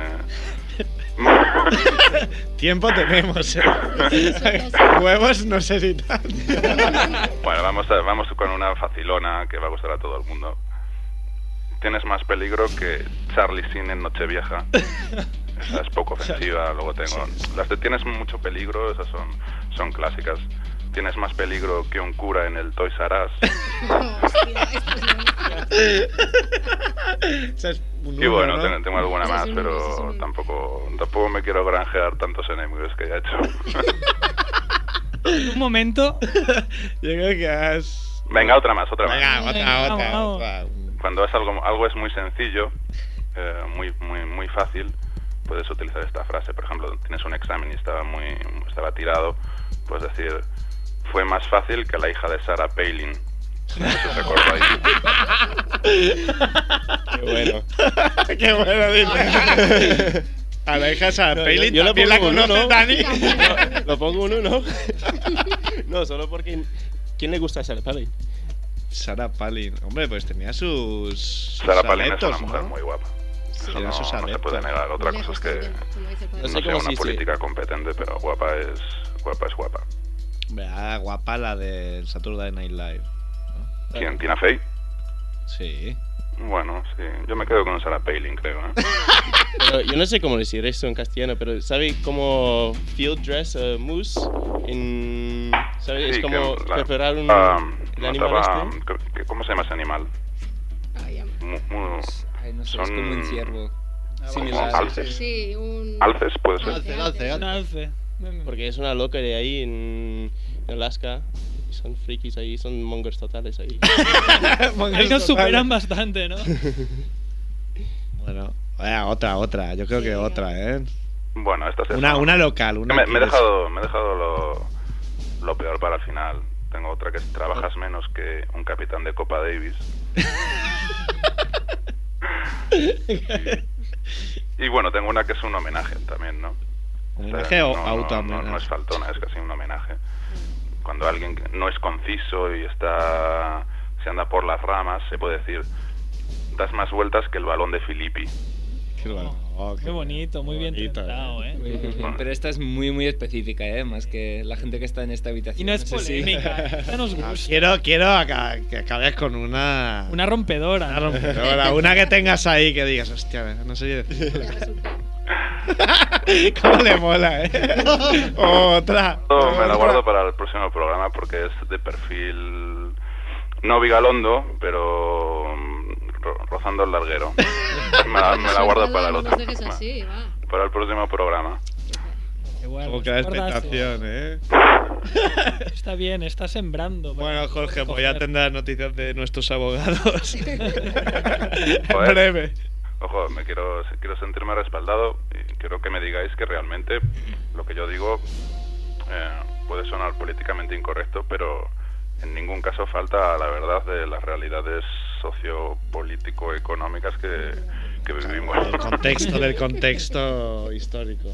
que... Tiempo tenemos, ¿eh? Huevos no sé si tanto. Bueno, vamos, a- vamos con una facilona que va a gustar a todo el mundo. Tienes más peligro que Charlie Sheen en Nochevieja. Esa es poco ofensiva. Luego tengo las de tienes mucho peligro, esas son, son clásicas. Tienes más peligro que un cura en el Toys R Us. Esa es un Y uno, bueno, ¿no? ten- tengo alguna Ese es más, un uno, ese es pero un uno. tampoco, tampoco me quiero granjear tantos enemigos que ya he hecho. Un momento. Yo creo que has. Venga, otra más, otra más. Venga, otra, Venga, otra, vamos, otra. cuando es algo, algo es muy sencillo, eh, muy, muy, muy fácil, puedes utilizar esta frase. Por ejemplo, tienes un examen y estaba muy, estaba tirado, puedes decir, fue más fácil que la hija de Sarah Palin. No sé si os acordáis. Qué bueno. Qué bueno, dice. A la hija de Sarah No, Palin, yo, yo lo ¿también la pongo un conoces, uno. Dani? No, lo pongo un uno. No, solo porque... ¿Quién le gusta a Sarah Palin? Sarah Palin. Hombre, pues tenía sus... sus Sarah Palin es aletos, una mujer ¿no? muy guapa. Eso Tenía no, sus no se aletos. puede negar. Otra cosa Lejos es que también, como dice Pablo. no sé sea cómo una si- política competente, pero guapa es guapa. Es guapa. Hombre, ah, guapa la del Saturday Night Live. ¿Quién? ¿Tina Fey? Sí. Bueno, sí. Yo me quedo con Sarah Palin, creo. ¿eh? Pero yo no sé cómo decir esto en castellano, pero ¿sabe cómo field dress a moose? En, ¿sabe? Sí, es como que la- preparar un ah, el animal mataba- este. ¿qué- ¿Cómo se llama ese animal? Ay, ya me- Mu- mu- Ay, no sé, Son- es como un ciervo. Ah, Similar. alces. Sí, un... Alces, puede ser. Alce, Alce, alce, Un alce. Porque es una loca de ahí en, en Alaska. Y son frikis ahí, son mongers totales ahí. Ahí nos superan bastante, ¿no? Bueno, vaya, otra, otra. Yo creo que otra, ¿eh? Bueno, esta es Una, esa. una local, una Me, que me he es- dejado, me he dejado lo, lo peor para el final. Tengo otra que es trabajas menos que un capitán de Copa Davis. y, y bueno, tengo una que es un homenaje también, ¿no? ¿Homenaje o no, no, auto-homenaje? no, no es faltona, es casi un homenaje. Cuando alguien que no es conciso y está se anda por las ramas, se puede decir, das más vueltas que el balón de Filippi. Qué bueno. Oh, Qué bonito, muy bien bonito, tratado, ¿eh? Muy bien, pero esta es muy, muy específica, ¿eh? Más que la gente que está en esta habitación. Y no es sé si- polémica, esta nos Ah, gusta. quiero, quiero aca- que acabes con una... Una rompedora. Una rompedora, una que tengas ahí que digas, hostia, no sé decir. Ya resulta. ¿Cómo le mola, eh? Otra. No, me la guardo para el próximo programa porque es de perfil no vigalondo, pero mm, ro- rozando el larguero. Me la, me la guardo para el No otro. nos dejes así, va. Para el próximo programa. Qué bueno, Como que la guardas- expectación, eh. Está bien, está sembrando. Bueno, Jorge, pues Coger. ya tendrás noticias de nuestros abogados. en Joder. breve. Ojo, me quiero, quiero sentirme respaldado y quiero que me digáis que realmente lo que yo digo eh, puede sonar políticamente incorrecto, pero en ningún caso falta la verdad de las realidades sociopolítico-económicas que, que vivimos. Del contexto, del contexto histórico.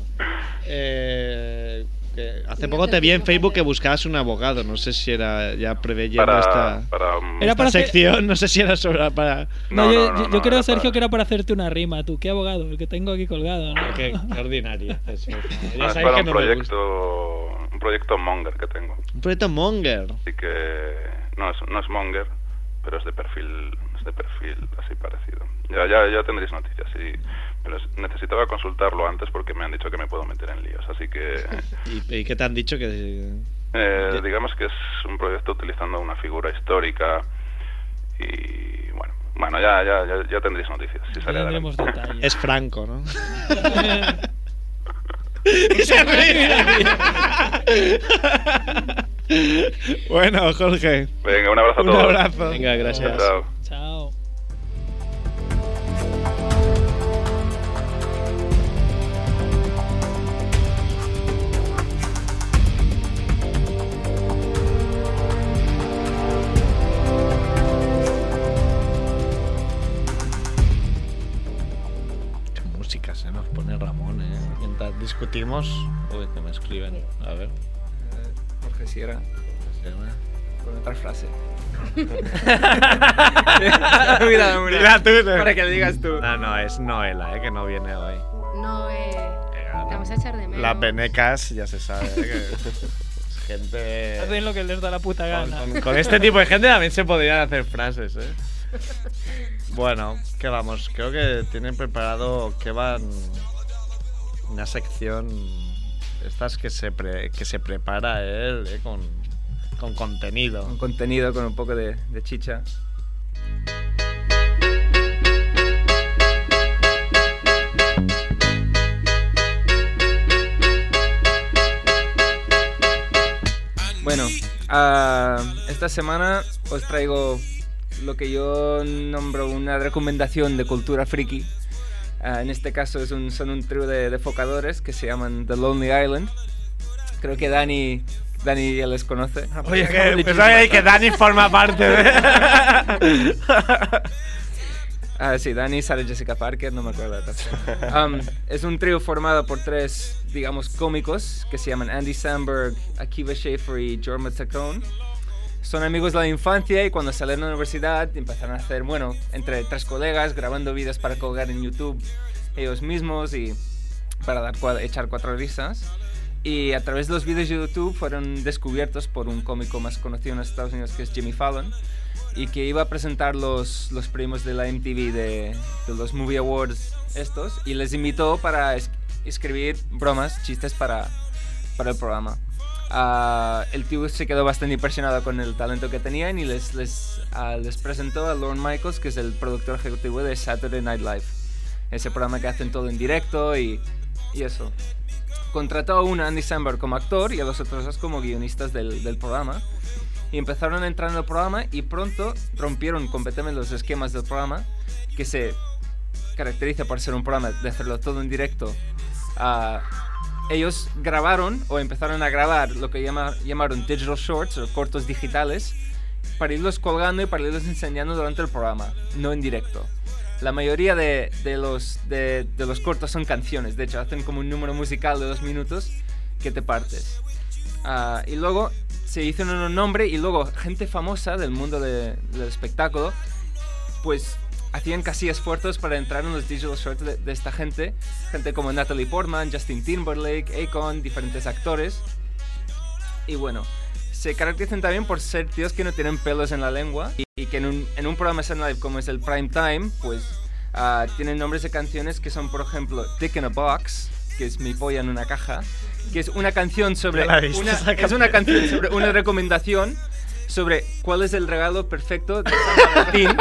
Eh, que hace poco te vi en Facebook que buscabas un abogado. No sé si era ya preveyendo Para, esta, para, um, Era esta para hacer- sección. No sé si era sobre para. No, no, yo, no, yo- no, yo creo, era Sergio, para- que era para hacerte una rima. Tú, qué abogado, el que tengo aquí colgado, ¿no? Qué, qué ordinario. Eso. no, Ya es sabéis para que un no me gusta. proyecto, un proyecto Monger que tengo. Un proyecto Monger. Así que no es, no es Monger, pero es de perfil, es de perfil así parecido. Ya, ya, ya tendréis noticias, sí. Pero es- necesitaba consultarlo antes porque me han dicho que me puedo meter en líos, así que ¿Y, y qué te han dicho? Que eh, digamos que es un proyecto utilizando una figura histórica y bueno, bueno ya, ya, ya, ya tendréis noticias. Si Ya sale adelante. tendremos detalles. es Franco, ¿no? Bueno, Jorge. Venga, un abrazo a Un todos. abrazo. Venga, gracias. Chao. Chao. Qué música se nos pone Ramón, ¿eh? Mientras discutimos. Uy, que me escriben. A ver. Eh, Jorge Sierra, con otra frase. Mira, mira. tú, ¿no? Para que lo digas tú. No, no, es Noela, ¿eh? Que no viene hoy. No, eh. Te vamos a echar de menos. Las venecas, ya se sabe, ¿eh? Que es gente. Hacen lo que les da la puta Con, gana. con- con este tipo de gente también se podrían hacer frases, ¿eh? Bueno, que vamos, creo que tienen preparado que van una sección estas que se pre- que se prepara él, ¿eh? con, con contenido. Un contenido con un poco de, de chicha. Bueno, ah, esta semana os traigo lo que yo nombro una recomendación de cultura friki. Uh, en este caso es un, son un trío de, de focadores que se llaman The Lonely Island. Creo que Dani, Dani ya les conoce. Oye, que, que, que Dani forma parte de... Ah, sí, Dani, Sarah Jessica Parker, no me acuerdo. Um, es un trío formado por tres, digamos, cómicos que se llaman Andy Samberg, Akiva Schaffer y Jorma Taccone. Son amigos de la infancia y cuando salieron de la universidad empezaron a hacer, bueno, entre tres colegas, grabando vídeos para colgar en YouTube ellos mismos y para dar, echar cuatro risas. Y a través de los vídeos de YouTube fueron descubiertos por un cómico más conocido en Estados Unidos que es Jimmy Fallon, y que iba a presentar los, los premios de la M T V de, de los Movie Awards estos, y les invitó para es, escribir bromas, chistes para, para el programa. Uh, el tío se quedó bastante impresionado con el talento que tenían y les, les, uh, les presentó a Lorne Michaels, que es el productor ejecutivo de Saturday Night Live, ese programa que hacen todo en directo y, y eso. Contrató a uno, Andy Samberg, como actor y a los otros dos como guionistas del, del programa. Y empezaron a entrar en el programa y pronto rompieron completamente los esquemas del programa, que se caracteriza por ser un programa de hacerlo todo en directo. Uh, ellos grabaron o empezaron a grabar lo que llama, llamaron digital shorts o cortos digitales para irlos colgando y para irlos enseñando durante el programa, no en directo. La mayoría de, de, los, de, de los cortos son canciones, de hecho hacen como un número musical de dos minutos que te partes. Uh, y luego se hizo un nombre y luego gente famosa del mundo de, del espectáculo pues hacían casi esfuerzos para entrar en los digital shorts de, de esta gente, gente como Natalie Portman, Justin Timberlake, Akon, diferentes actores. Y bueno, se caracterizan también por ser tíos que no tienen pelos en la lengua y, y que en un, en un programa live como es el Prime Time, pues uh, tienen nombres de canciones que son, por ejemplo, Dick in a Box, que es Mi polla en una caja, que es una canción sobre una, es una canción sobre una recomendación sobre cuál es el regalo perfecto de San Valentín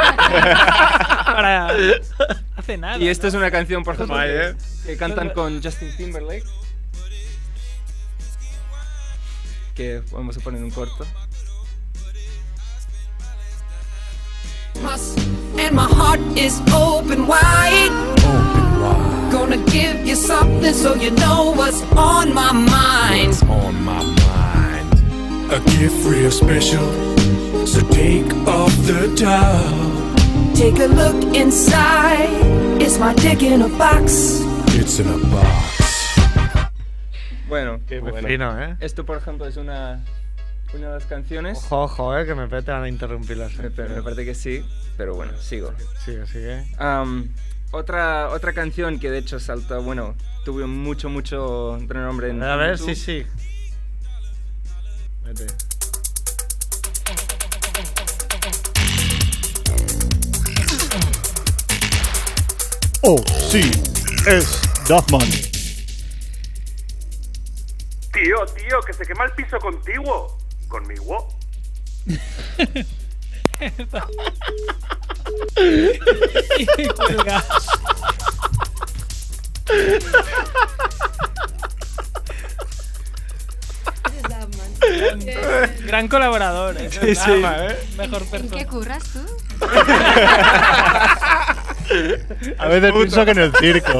para hace nada. Y esta ¿no? es una canción, por ejemplo, que, que cantan con Justin Timberlake, que vamos a poner un corto. And my heart is open wide. Open wide. Gonna give you something so you know what's on my mind. What's on my mind? A gift real special. So take off the top. Take a look inside. Is my dick in a box? It's in a box. Bueno, qué bueno. Fino, ¿eh? Esto, por ejemplo, es una una de las canciones. Ojo, ojo, eh, que me te van a interrumpir las me, me parece que sí, pero bueno, sigo. Sigue, sigue. Um, otra, otra canción que de hecho saltó, bueno, tuvo mucho, mucho renombre en A ver, YouTube. sí, sí. Vete. Oh, sí, es Duffman. Tío, tío, que se quema el piso contigo. Conmigo. gran, gran colaborador, ¿eh? Sí, sí. ¿eh? Mejor persona. ¿En qué curras tú? A veces pienso que en el circo.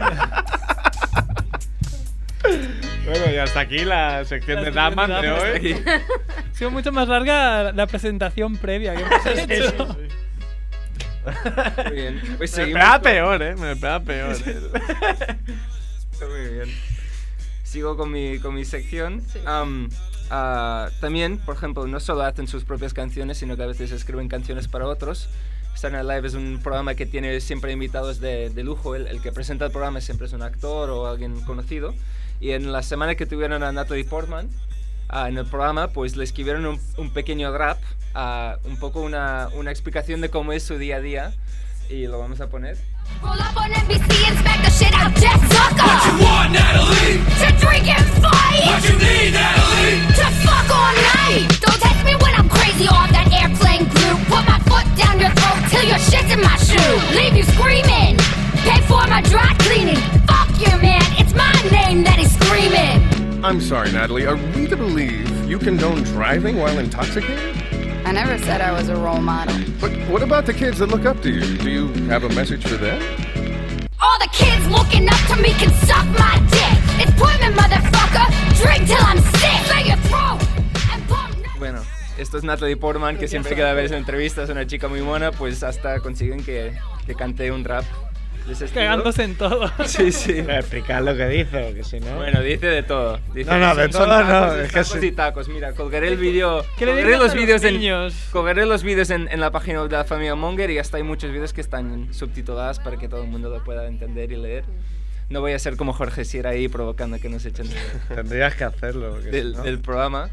Bueno, y hasta aquí la sección de Daman de hoy. Ha sido mucho más larga la presentación previa que hemos hecho. Muy bien. Pues me esperaba peor, eh. Me esperaba peor. Está muy bien. Sigo con mi, con mi sección. Sí. Um, uh, también, por ejemplo, no solo hacen sus propias canciones, sino que a veces escriben canciones para otros. Saturday Night Live es un programa que tiene siempre invitados de, de lujo. El, el que presenta el programa siempre es un actor o alguien conocido. Y en la semana que tuvieron a Natalie Portman uh, en el programa, pues le escribieron un, un pequeño rap, uh, un poco una, una explicación de cómo es su día a día. Y lo vamos a poner. Roll up on N B C and smack the shit out Jeff Zucker. What you want, Natalie? To drink and fight. What you need, Natalie? To fuck all night. Don't text me when I'm crazy on that airplane blue. Put my foot down your throat till your shit's in my shoe. Leave you screaming. Pay for my dry cleaning. Fuck you, man. It's my name that he's screaming. I'm sorry, Natalie. Are we to believe you condone driving while intoxicated? I never said I was a role model. But what about the kids that look up to you? Do you have a message for them? All the kids looking up to me can suck my dick. It's Portman, motherfucker. Drink till I'm sick. Clear your throat and bump. Bueno, esto es Natalie Portman, que siempre que la ves en entrevistas, una chica muy mona, pues hasta consiguen que, que cante un rap. Cagándose en todo. Sí, sí. Explicar lo que dice, porque si no... Bueno, dice de todo. Dice no, no, de todo no. Es que sí. Y tacos. Mira, colgaré el vídeo. ¿Qué le colgaré los vídeos en, niños? colgaré los vídeos en, en la página de la familia Monger y hasta hay muchos vídeos que están subtitulados para que todo el mundo lo pueda entender y leer. No voy a ser como Jorge Sierra ahí provocando que nos echen Tendrías que hacerlo. Del, ¿no? del programa.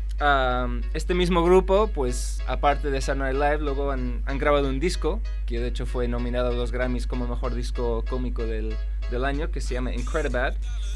Um, este mismo grupo, pues aparte de Saturday Night Live, luego han, han grabado un disco que de hecho fue nominado a los Grammys como mejor disco cómico del, del año, que se llama Incredibad,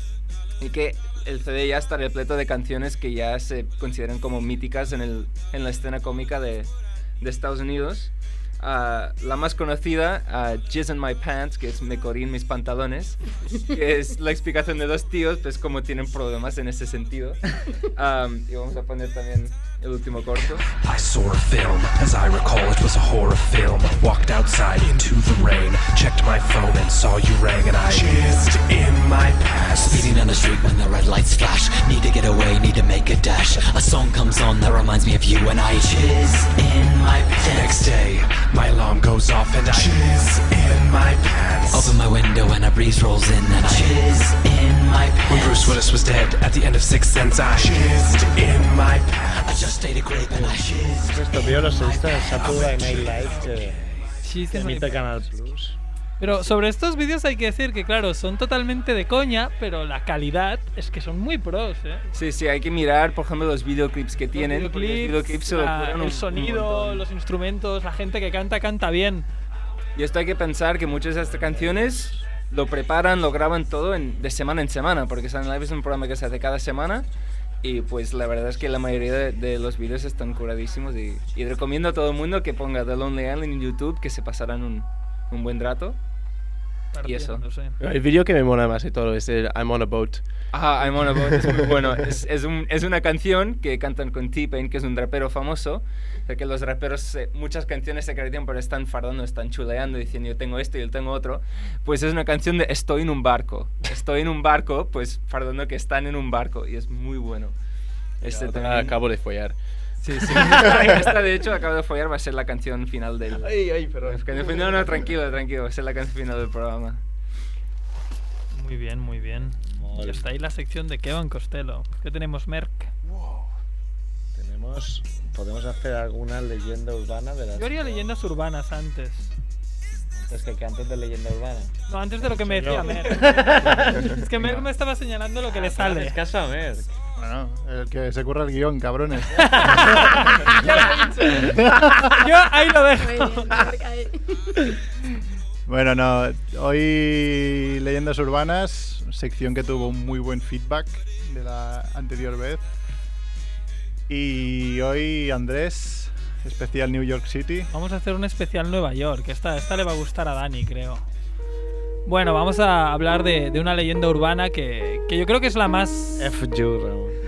y que el C D ya está repleto de canciones que ya se consideran como míticas en, el, en la escena cómica de, de Estados Unidos. Uh, la más conocida, uh, Jizz in My Pants, que es me corrí en mis pantalones, que es la explicación de dos tíos, pues como tienen problemas en ese sentido. Um, y vamos a poner también el último corto. I saw a film, as I recall it was a horror film. Walked outside into the rain, checked my phone and saw you rang and I jizzed in my pants. Speeding down the street when the red lights flash. Need to get away, need to make a dash. A song comes on that reminds me of you and I jizz in my pants. The next day, my alarm goes off and I jizz in my pants. Open my window and a breeze rolls in and I jizz in my pants. When Bruce Willis was dead at the end of Sixth Sense, I jizzed in my pants. I just ate a grape and I jizzed. Esto vio los extras de Saturday Night Live que, que emite Canal Plus. Pero sobre estos vídeos hay que decir que, claro, son totalmente de coña, pero la calidad es que son muy pros, ¿eh? Sí, sí, hay que mirar, por ejemplo, los videoclips que Los tienen. videoclips, porque los videoclips se lo la- curan el un- sonido, un los instrumentos, la gente que canta, canta bien. Y esto hay que pensar que muchas de estas canciones lo preparan, lo graban todo en, de semana en semana, porque Saturday Night Live es un programa que se hace cada semana y pues la verdad es que la mayoría de, de los vídeos están curadísimos y, y recomiendo a todo el mundo que ponga The Lonely Island en YouTube, que se pasarán un, un buen rato. Y eso. El vídeo que me mola más y todo es el I'm on a boat. Ajá, I'm on a boat, es muy bueno. Es, es, un, es una canción que cantan con T-Pain, que es un rapero famoso. O sea que los raperos, eh, muchas canciones se caracterizan por están fardando, están chuleando, diciendo yo tengo esto y yo tengo otro. Pues es una canción de estoy en un barco. Estoy en un barco, pues fardando que están en un barco. Y es muy bueno. Este otra también- acabo de follar. Sí, sí. Esta, esta, de hecho, acabo de follar, va a ser la canción final del... Ay, ay, perdón. No, no, tranquilo, tranquilo. Va a ser la canción final del programa. Muy bien, muy bien. Y está ahí la sección de Kevin Costello. ¿Qué tenemos, Merck? Tenemos, podemos hacer alguna leyenda urbana de las... Yo haría leyendas urbanas antes. Es que, que antes de leyenda urbana. No, antes de lo que me decía No. Merck. Es que Merck me estaba señalando lo que le sale. Es caso a Merck. Bueno, el que se curra el guión, cabrones. Yo ahí lo dejo. Bueno, no, hoy Leyendas Urbanas, sección que tuvo un muy buen feedback de la anterior vez. Y hoy Andrés, especial New York City. Vamos a hacer un especial Nueva York. Esta, esta le va a gustar a Dani, creo. Bueno, vamos a hablar de, de una leyenda urbana que, que yo creo que es la más... F you,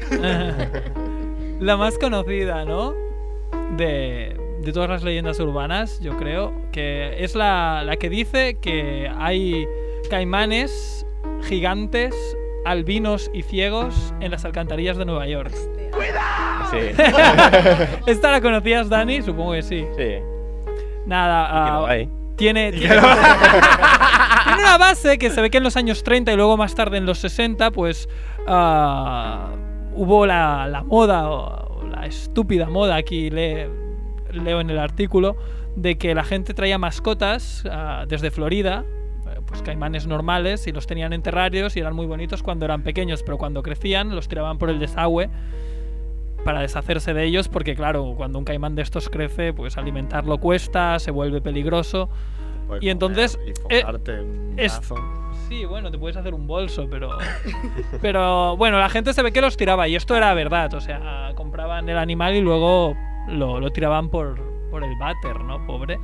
la más conocida, ¿no? De, de todas las leyendas urbanas, yo creo. Que es la, la que dice que hay caimanes gigantes, albinos y ciegos en las alcantarillas de Nueva York. Sí. ¿Esta la conocías, Dani? Supongo que sí. Sí. Nada, Y que ah, lo hay. tiene, tiene, tiene una base que se ve que en los años treinta y luego más tarde en los sesenta, pues ah, hubo la, la moda, o la estúpida moda, aquí le, leo en el artículo, de que la gente traía mascotas ah, desde Florida, eh, pues caimanes normales, y los tenían en terrarios y eran muy bonitos cuando eran pequeños, pero cuando crecían los tiraban por el desagüe para deshacerse de ellos, porque claro, cuando un caimán de estos crece, pues alimentarlo cuesta, se vuelve peligroso. Puedes Y entonces comer y eh, fumarte un es- brazo. sí, bueno, te puedes hacer un bolso, pero pero bueno, la gente se ve que los tiraba y esto era verdad, o sea, compraban el animal y luego lo, lo tiraban por, por el váter, ¿no? Pobres.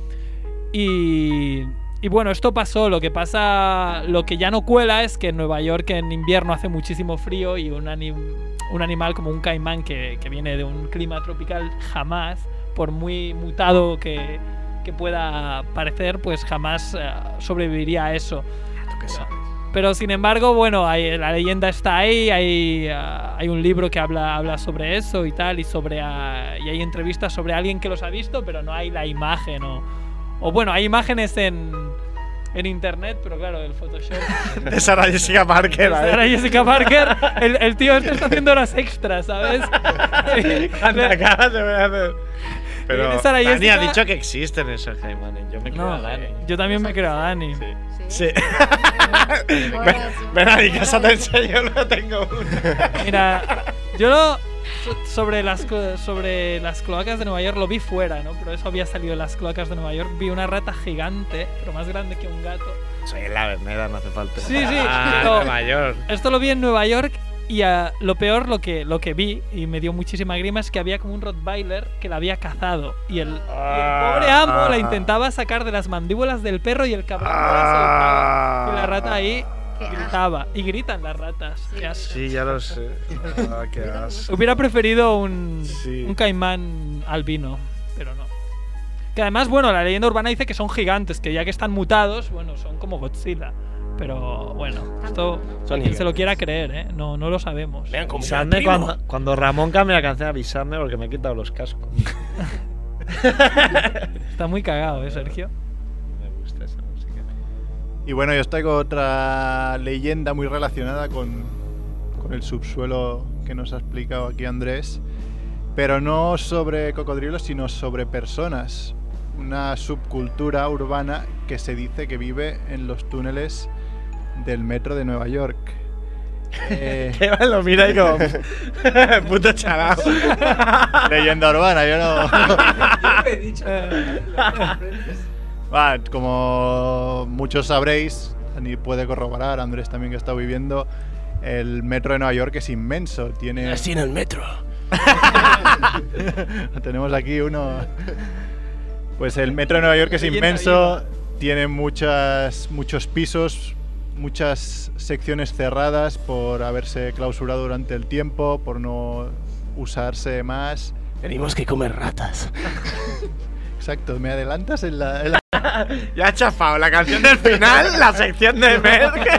Y y bueno, esto pasó. Lo que pasa, lo que ya no cuela es que en Nueva York en invierno hace muchísimo frío y un, anim- un animal como un caimán que, que viene de un clima tropical jamás por muy mutado que, que pueda parecer, pues jamás uh, sobreviviría a eso. ¿Tú qué sabes? Pero sin embargo, bueno, hay, la leyenda está ahí, hay, uh, hay un libro que habla, habla sobre eso y tal, y, sobre, uh, y hay entrevistas sobre alguien que los ha visto, pero no hay la imagen. O, o bueno, hay imágenes en, en internet, pero claro, el Photoshop. De Sarah Jessica Parker. De Sarah Jessica Parker, el, el tío este está haciendo horas extras, ¿sabes? Anda, cara, te voy a hacer. Pero de Sarah Dani Jessica- ha dicho que existen esos Caimanes. Yo me creo No, a Dani. yo también me creo a Dani. Sí. Sí. ven, ven a mi casa, te enseño, no tengo uno. Mira, yo lo, so- sobre las co- sobre las cloacas de Nueva York lo vi fuera, ¿no? Pero eso había salido de las cloacas de Nueva York. Vi una rata gigante, pero más grande que un gato. Soy en la Verneda, no hace falta. Sí, sí. Ah, pero Nueva York. Esto lo vi en Nueva York y ah, lo peor, lo que, lo que vi, y me dio muchísima grima, es que había como un Rottweiler que la había cazado. Y el, y el pobre amo la intentaba sacar de las mandíbulas del perro y el cabrón no la soltaba. Y la rata ahí gritaba. Y gritan las ratas. Qué asco. Sí, ya lo sé. Ah, qué asco. Hubiera preferido un, Sí. un caimán albino, pero no. Que además, bueno, la leyenda urbana dice que son gigantes, que ya que están mutados, bueno, son como Godzilla. Pero bueno, esto Son quien se lo gigantes. quiera creer, ¿eh? No, no lo sabemos. Vean cómo Avisadme primo. cuando, cuando Ramón cambie la canción, avisadme porque me he quitado los cascos. Está muy cagado, ¿eh, Sergio? Me gusta esa música. Y bueno, yo os traigo otra leyenda muy relacionada con, con el subsuelo que nos ha explicado aquí Andrés, pero no sobre cocodrilos, sino sobre personas. Una subcultura urbana que se dice que vive en los túneles del metro de Nueva York. Eh, Que lo mira y como puto chalao. Leyenda urbana, yo no. Yo he dicho. Va, como muchos sabréis, Dani puede corroborar, Andrés también que está viviendo, el metro de Nueva York es inmenso. Tiene. Así en el metro. Tenemos aquí uno. Pues el metro de Nueva York es Leyenda inmenso, tiene muchas, muchos pisos, muchas secciones cerradas por haberse clausurado durante el tiempo, por no usarse más. Tenemos que comer ratas. Exacto, me adelantas en la... en la- Ya ha chafado la canción del final, la sección de Merck.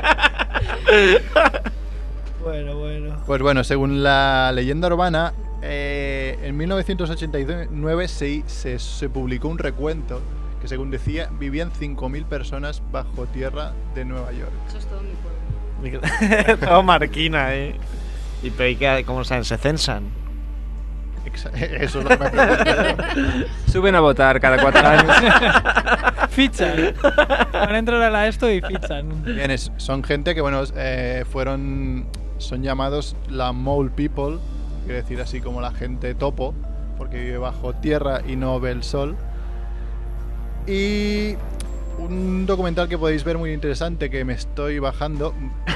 Bueno, bueno. Pues bueno, según la leyenda urbana, eh, en mil novecientos ochenta y nueve se, se, se publicó un recuento que, según decía, vivían cinco mil personas bajo tierra de Nueva York. Eso es todo mi pueblo. Todo marquina, eh. Y pero ¿y qué? ¿Cómo saben? ¿Se censan? Exa- Eso es lo que me pregunto. Suben a votar cada cuatro años. Fichan. Van a entrar a la esto y fichan. Bien, es- son gente que, bueno, eh, fueron... Son llamados la Mole People, quiere decir así como la gente topo, porque vive bajo tierra y no ve el sol. Y un documental que podéis ver muy interesante que me estoy bajando.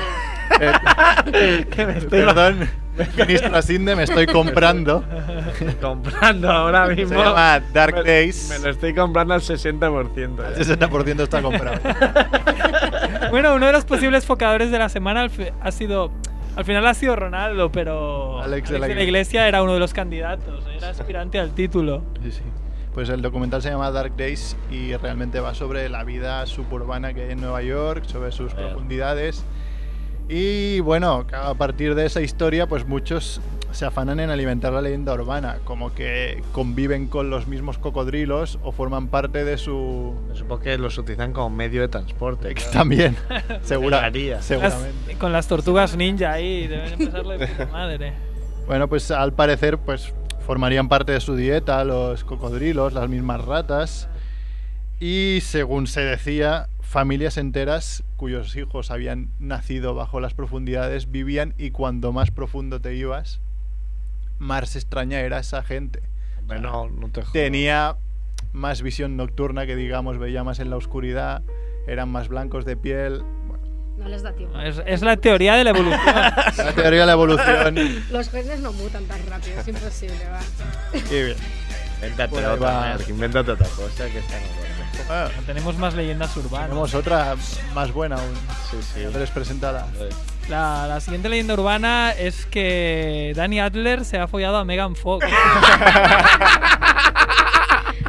Eh, Que me estoy perdón, ministra Sinde, me estoy comprando. comprando ahora mismo. Se llama Dark Me- Days. Me lo estoy comprando al sesenta por ciento. El sesenta por ciento está comprado. Bueno, uno de los posibles focadores de la semana al fi- ha sido. Al final ha sido Ronaldo, pero. Alex de la de la Iglesia era uno de los candidatos, era aspirante al título. Sí, sí. Pues el documental se llama Dark Days y realmente va sobre la vida suburbana que hay en Nueva York, sobre sus profundidades. Y bueno, a partir de esa historia, pues muchos se afanan en alimentar la leyenda urbana, como que conviven con los mismos cocodrilos o forman parte de su... Supongo que los utilizan como medio de transporte. claro. También, segura, Pegaría. seguramente. Las- con las tortugas ninja ahí, deben empezarlo de puta madre. Bueno, pues al parecer pues formarían parte de su dieta los cocodrilos, las mismas ratas y, según se decía, familias enteras cuyos hijos habían nacido bajo las profundidades vivían, y cuando más profundo te ibas, más extraña era esa gente. Hombre, no, no te jodas. Tenía más visión nocturna, que digamos veía más en la oscuridad, eran más blancos de piel. Bueno, No les da tiempo. Es, es la teoría de la evolución. la teoría de la evolución. Los genes no mutan tan rápido, es imposible, va. Qué bien. Invéntate Por ahí otra, va. Merck, invéntate otra cosa que está muy buena. Ah, Tenemos más leyendas urbanas. tenemos otra más buena aún. Sí, sí. Andrés, preséntala. La, la siguiente leyenda urbana es que Danny Adler se ha follado a Megan Fox.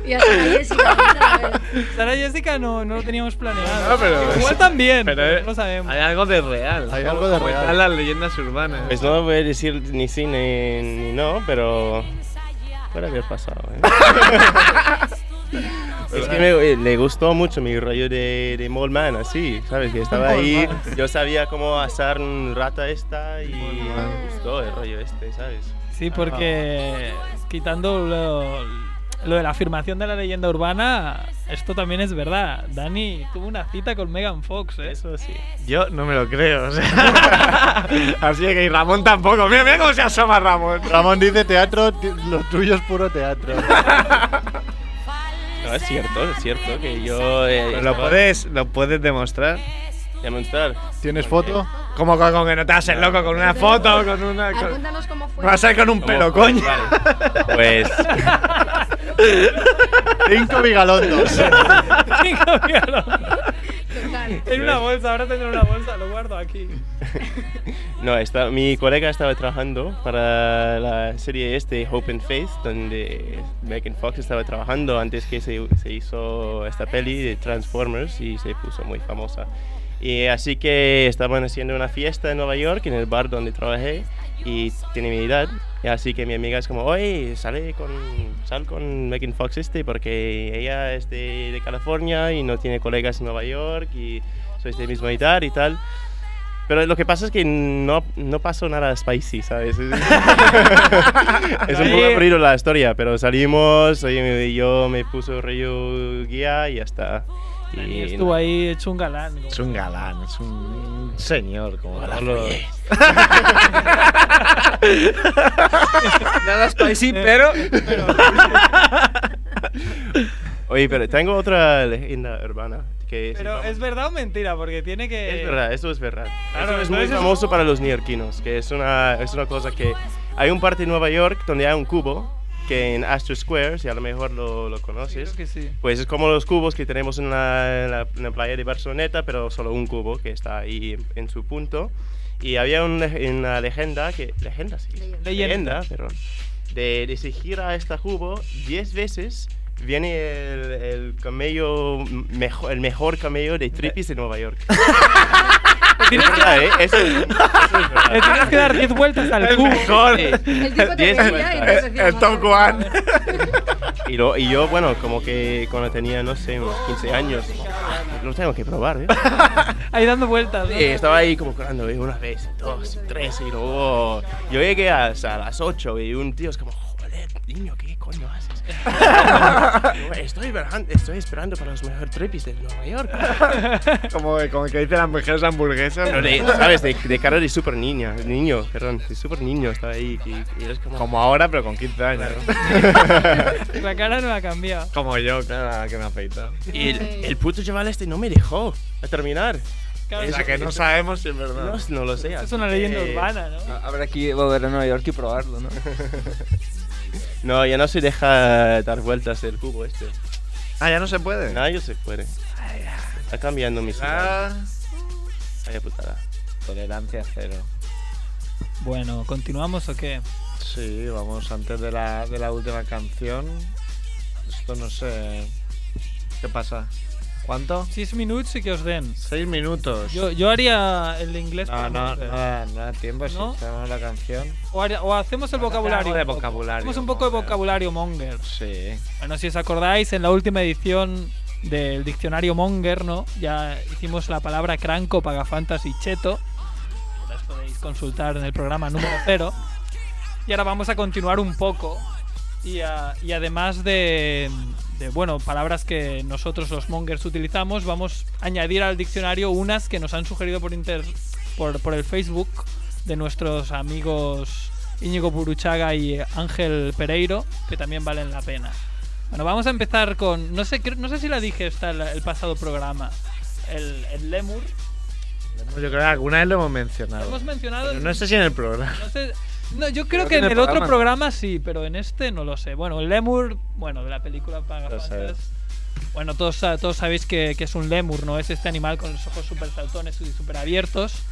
Y a Sara Jessica otra vez. Sara Jessica no, no lo teníamos planeado. No, pero- Igual también, pero, pero eh, no lo sabemos. Hay algo de real. Hay algo de Como real. están las leyendas urbanas. Pues no voy a decir ni sí ni, ni no, pero puede haber pasado. ¿eh? Es que me, le gustó mucho mi rollo de, de Mole Man, así, ¿sabes? Que estaba ahí, yo sabía cómo asar un rata esta y me gustó el rollo este, ¿sabes? Sí, porque quitando lo, lo de la afirmación de la leyenda urbana, esto también es verdad. Dani tuvo una cita con Megan Fox, ¿eh? Eso sí. Yo no me lo creo, o sea. Así que y Ramón tampoco. Mira, mira cómo se asoma Ramón. Ramón dice teatro, ti- lo tuyo es puro teatro. No, es cierto, es cierto que yo... eh, Pero lo estaba- puedes, lo puedes demostrar. Demostrar. ¿Tienes foto? Como con, con que no te haces loco con una foto, con una. Ah, Con, cuéntanos cómo fue. no vas a ir con un ¿Cómo pelo, fue? coño. Vale. Pues... Cinco bigalondos. Cinco bigalondos. Total. En una bolsa, ahora tendré una bolsa, lo guardo aquí. No, está, mi colega estaba trabajando para la serie este Hope and Faith, donde Megan Fox estaba trabajando antes que se, se hizo esta peli de Transformers y se puso muy famosa. Y así que estaban haciendo una fiesta en Nueva York, en el bar donde trabajé, y tiene mi edad. Y así que mi amiga es como, oye, sale con, sal con Megan Fox este, porque ella es de, de California y no tiene colegas en Nueva York y sois de misma edad y tal. Pero lo que pasa es que no, no pasó nada spicy, ¿sabes? Es un poco aburrido la historia, pero salimos, oye, yo me puso rollo guía y ya está. Dani Y estuvo ahí hecho un galán. Es un galán, es un señor, como todos los. Nada spicy, pero... Oye, pero tengo otra leyenda urbana. Que Pero se- es verdad o mentira, porque tiene que... Es verdad, eso es verdad. Claro, eso es muy entonces es- famoso para los neoyorquinos, que es una, es una cosa que... Hay un parte en Nueva York donde hay un cubo, que en Astor Square, si a lo mejor lo, lo conoces, Creo que sí. pues es como los cubos que tenemos en la, en la- en la playa de Barceloneta, pero solo un cubo que está ahí en, en su punto. Y había un le- una legenda, que, legenda sí, Leyenda. leyenda, pero de, de si gira este cubo diez veces, viene el, el camello, mejor, el mejor camello de Tripis de Nueva York. Tienes Es verdad, ¿eh? Eso, eso es verdad. Le tienes que dar diez vueltas al El cubo. mejor. Sí. El tipo te diez veía y vueltas. entonces El, decía, el top one. Y, lo, y yo, bueno, como que cuando tenía, no sé, unos quince años, lo tengo que probar, ¿eh? Ahí dando vueltas, ¿no? Y estaba ahí como curando, ¿eh? Una vez, dos, tres, y luego yo llegué a, a las ocho y un tío es como, joder, niño, ¿qué coño haces? Yo, estoy, verjan- estoy esperando para los mejores tripis de Nueva York. Como, como que dicen las mujeres hamburguesas. Pero de, ¿sabes? De, de cara de súper niña, niño, perdón, de súper niño estaba ahí. Y, y eres como... Como ahora, pero con quince años. La cara no ha cambiado. Como yo, claro, que me ha afeitado. Y el, el puto chaval este no me dejó a terminar. Claro, O sea, que no eso- sabemos si es verdad. No, no lo sé. Es una leyenda Eh, urbana, ¿no? Habrá que volver a Nueva York y probarlo, ¿no? No, ya no se deja dar vueltas el cubo este. Ah, ya no se puede. No, ya se puede. Está cambiando mi ciudad. Ah, Vaya putada. tolerancia cero. Bueno, ¿continuamos o qué? Sí, vamos antes de la, de la última canción. Esto no sé. ¿Qué pasa? ¿Cuánto? Seis minutos y que os den. Seis minutos. Yo, yo haría el de inglés. No, para no, Monster. no, da- no da tiempo si ¿No? tenemos la canción. O, haría- o hacemos el vocabulario. algo de un poco. vocabulario, Hacemos un poco de Monger. vocabulario Monger. Sí. Bueno, si os acordáis, en la última edición del diccionario Monger, ¿no? Ya hicimos la palabra cranco, pagafantas y cheto. Las podéis consultar en el programa número cero. Y ahora vamos a continuar un poco. Y, a- y además de, de, bueno, palabras que nosotros los Mongers utilizamos, vamos a añadir al diccionario unas que nos han sugerido por, inter, por, por el Facebook de nuestros amigos Íñigo Buruchaga y Ángel Pereiro, que también valen la pena. Bueno, vamos a empezar con, no sé, creo- no sé si la dije hasta el, el pasado programa, el, el lemur. Yo creo que alguna vez lo hemos mencionado. Lo hemos mencionado. Pero no sé si en el programa. No sé- no, yo creo, Creo que que en en el el otro programa. programa sí, pero en este no lo sé. Bueno, el lemur, bueno, de la película Pagafantas. Bueno, todos, sa- todos sabéis que, que es un lemur, ¿no? Es este animal con los ojos súper saltones y súper abiertos.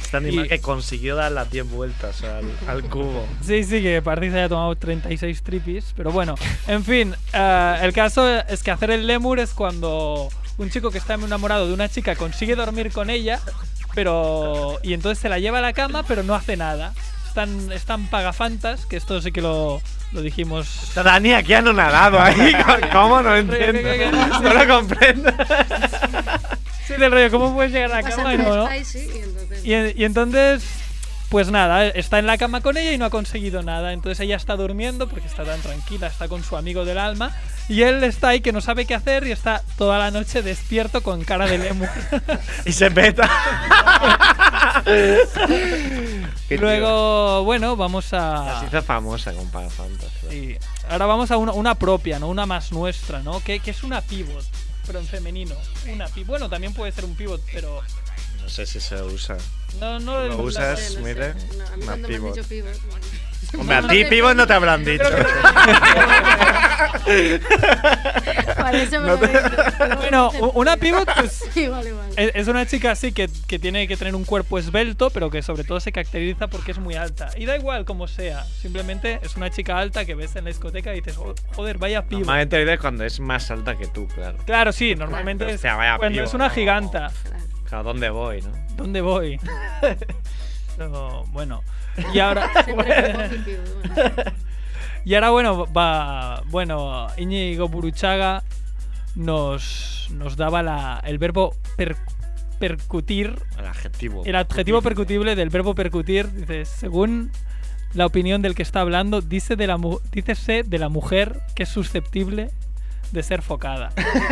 Este animal Y- que consiguió dar las diez vueltas al, al cubo. Sí, sí, que parece que se haya tomado treinta y seis tripis, pero bueno, en fin, eh, el caso es que hacer el lemur es cuando un chico que está enamorado de una chica consigue dormir con ella, pero y entonces se la lleva a la cama, pero no hace nada. Están, están pagafantas, que esto sí que lo, lo dijimos. Dani aquí anonadado ahí. ¿Cómo? No entiendo. No lo comprendo. Sí, del rollo, ¿cómo puedes llegar a la Pasa cama y tres no, no? ahí, sí, y entonces- Y, y entonces, pues nada, está en la cama con ella y no ha conseguido nada. Entonces ella está durmiendo porque está tan tranquila, está con su amigo del alma. Y él está ahí que no sabe qué hacer y está toda la noche despierto con cara de lemur. Y se peta. Y luego, bueno, vamos a... Se hizo famosa con Pagafantas. Sí. Ahora vamos a una, una propia, ¿no? Una más nuestra, ¿no? Que, que es una pivot, pero en femenino. Una pi- Bueno, también puede ser un pivot, pero... No sé si se usa. No, no ¿Lo no usas, No sé, mire? no, a mí Una cuando me han pivot. dicho pivot, bueno. Hombre, a ti pivot no te habrán dicho. Vale, eso me No lo he te- dicho. Bueno, u- una pivot pues, Sí, vale, vale. es, es una chica así que, que tiene que tener un cuerpo esbelto, pero que sobre todo se caracteriza porque es muy alta. Y da igual como sea, simplemente es una chica alta que ves en la discoteca y dices, "Oh, joder, vaya pivot". Normalmente dices cuando es más alta que tú, claro. Claro, sí, normalmente es Hostia, vaya cuando pivot, es una ¿no? giganta. Claro, ¿dónde voy, no? ¿Dónde voy? No, bueno. Y ahora. Siempre positivo, bueno. Y ahora, bueno, va. Bueno, Íñigo Buruchaga nos, nos daba la, el verbo per- percutir. El adjetivo. El adjetivo percutible del verbo percutir. Dice, según la opinión del que está hablando, dice de la mu- dícese de la mujer que es susceptible de ser focada.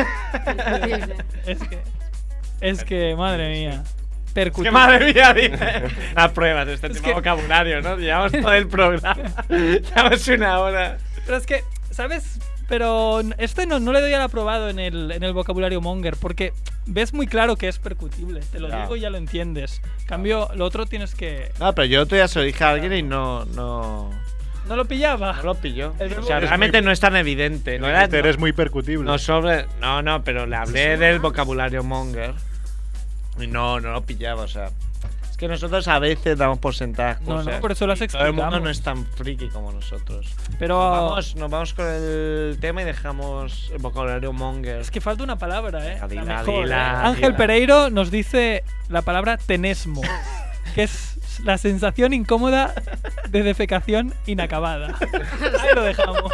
es que. Es que, madre mía. Percutir. ¡Qué madre mía! Dice. Las pruebas de este Es tipo que- de vocabulario, ¿no? Llevamos todo el programa. Llevamos una hora. Pero es que, ¿sabes? Pero este no, no le doy al aprobado en el, en el vocabulario monger, porque ves muy claro que es percutible. Te lo Ya. digo y ya lo entiendes. En cambio, lo otro tienes que... No, pero yo otro día se lo dije a alguien y no. No, ¿No lo pillaba? no lo pilló. El verbo- O sea, Es realmente muy- no es tan evidente. No, era, Eres muy percutible. no sobre. No, no, pero le hablé del vocabulario monger. Y no, no lo pillaba, o sea. Es que nosotros a veces damos por sentadas No, cosas. no, por eso las y todo el mundo explicamos. no es tan friki como nosotros. Pero... Nos vamos, nos vamos con el tema y dejamos el vocabulario monger. Es que falta una palabra, ¿eh? La Dila, mejor, dila, ¿eh? Ángel dila. Pereiro nos dice la palabra tenesmo, que es la sensación incómoda de defecación inacabada. Ahí lo dejamos.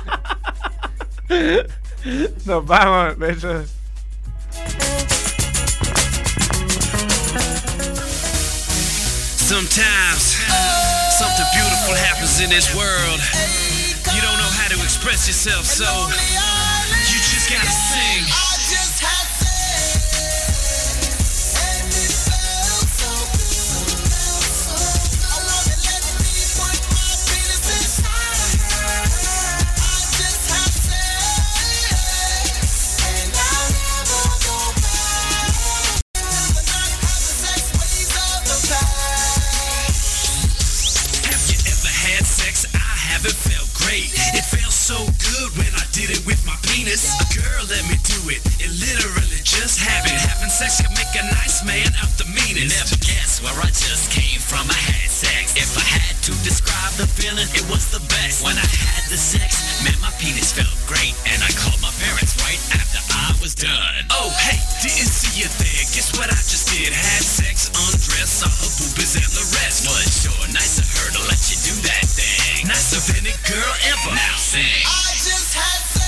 Nos vamos, besos. Sometimes something beautiful happens in this world. You don't know how to express yourself, so you just gotta sing. Have you ever had sex? I haven't felt great. It felt so good when I did it with my penis. A girl let me do it. It literally just happened. Having sex can make a nice man out the meanest. Never guess where I just came from. I had sex. If I had to describe the feeling, it was the best. When I had the sex, man, my penis felt great. And I called my parents right after I was done. Oh, hey, didn't see you there. Guess what I just did? Had sex, undressed, saw her boobies and the rest. Was sure nice of her to let you do that thing. Nicer than any girl ever. Now sing. I just had sex.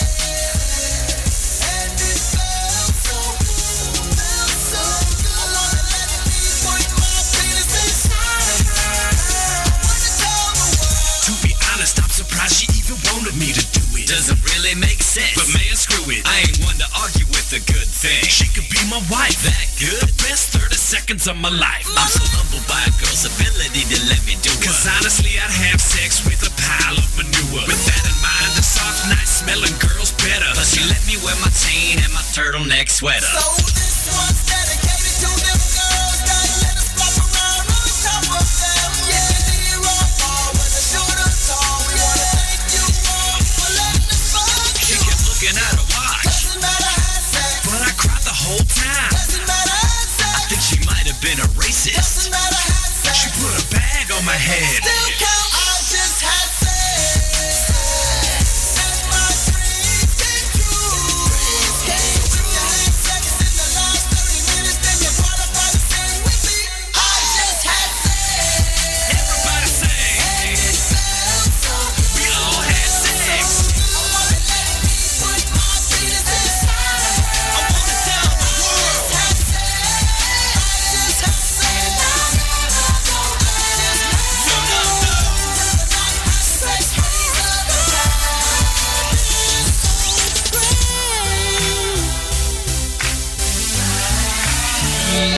And it felt so good. Felt so good. I wanna let it be. Point my penis inside of her. Wanna tell the world. To be honest, I'm surprised she even wanted me to do it. Doesn't really make sense. But man, screw it. I ain't one to argue with a good thing. She could be my wife. That good. The best thirty seconds of my life. I'm so humbled by a girl's ability to let me do it. Cause honestly, I'd have sex with a pile of manure. With that in mind, the soft, nice smelling girl's better. Plus, she let me wear my chain and my turtleneck sweater. So this one's dedicated to them girls that let us flop around on top of them. Yeah, near or far, whether short or tall. We wanna thank you all for letting us fuck you. She kept looking at her watch. Doesn't matter how sex. But I cried the whole time.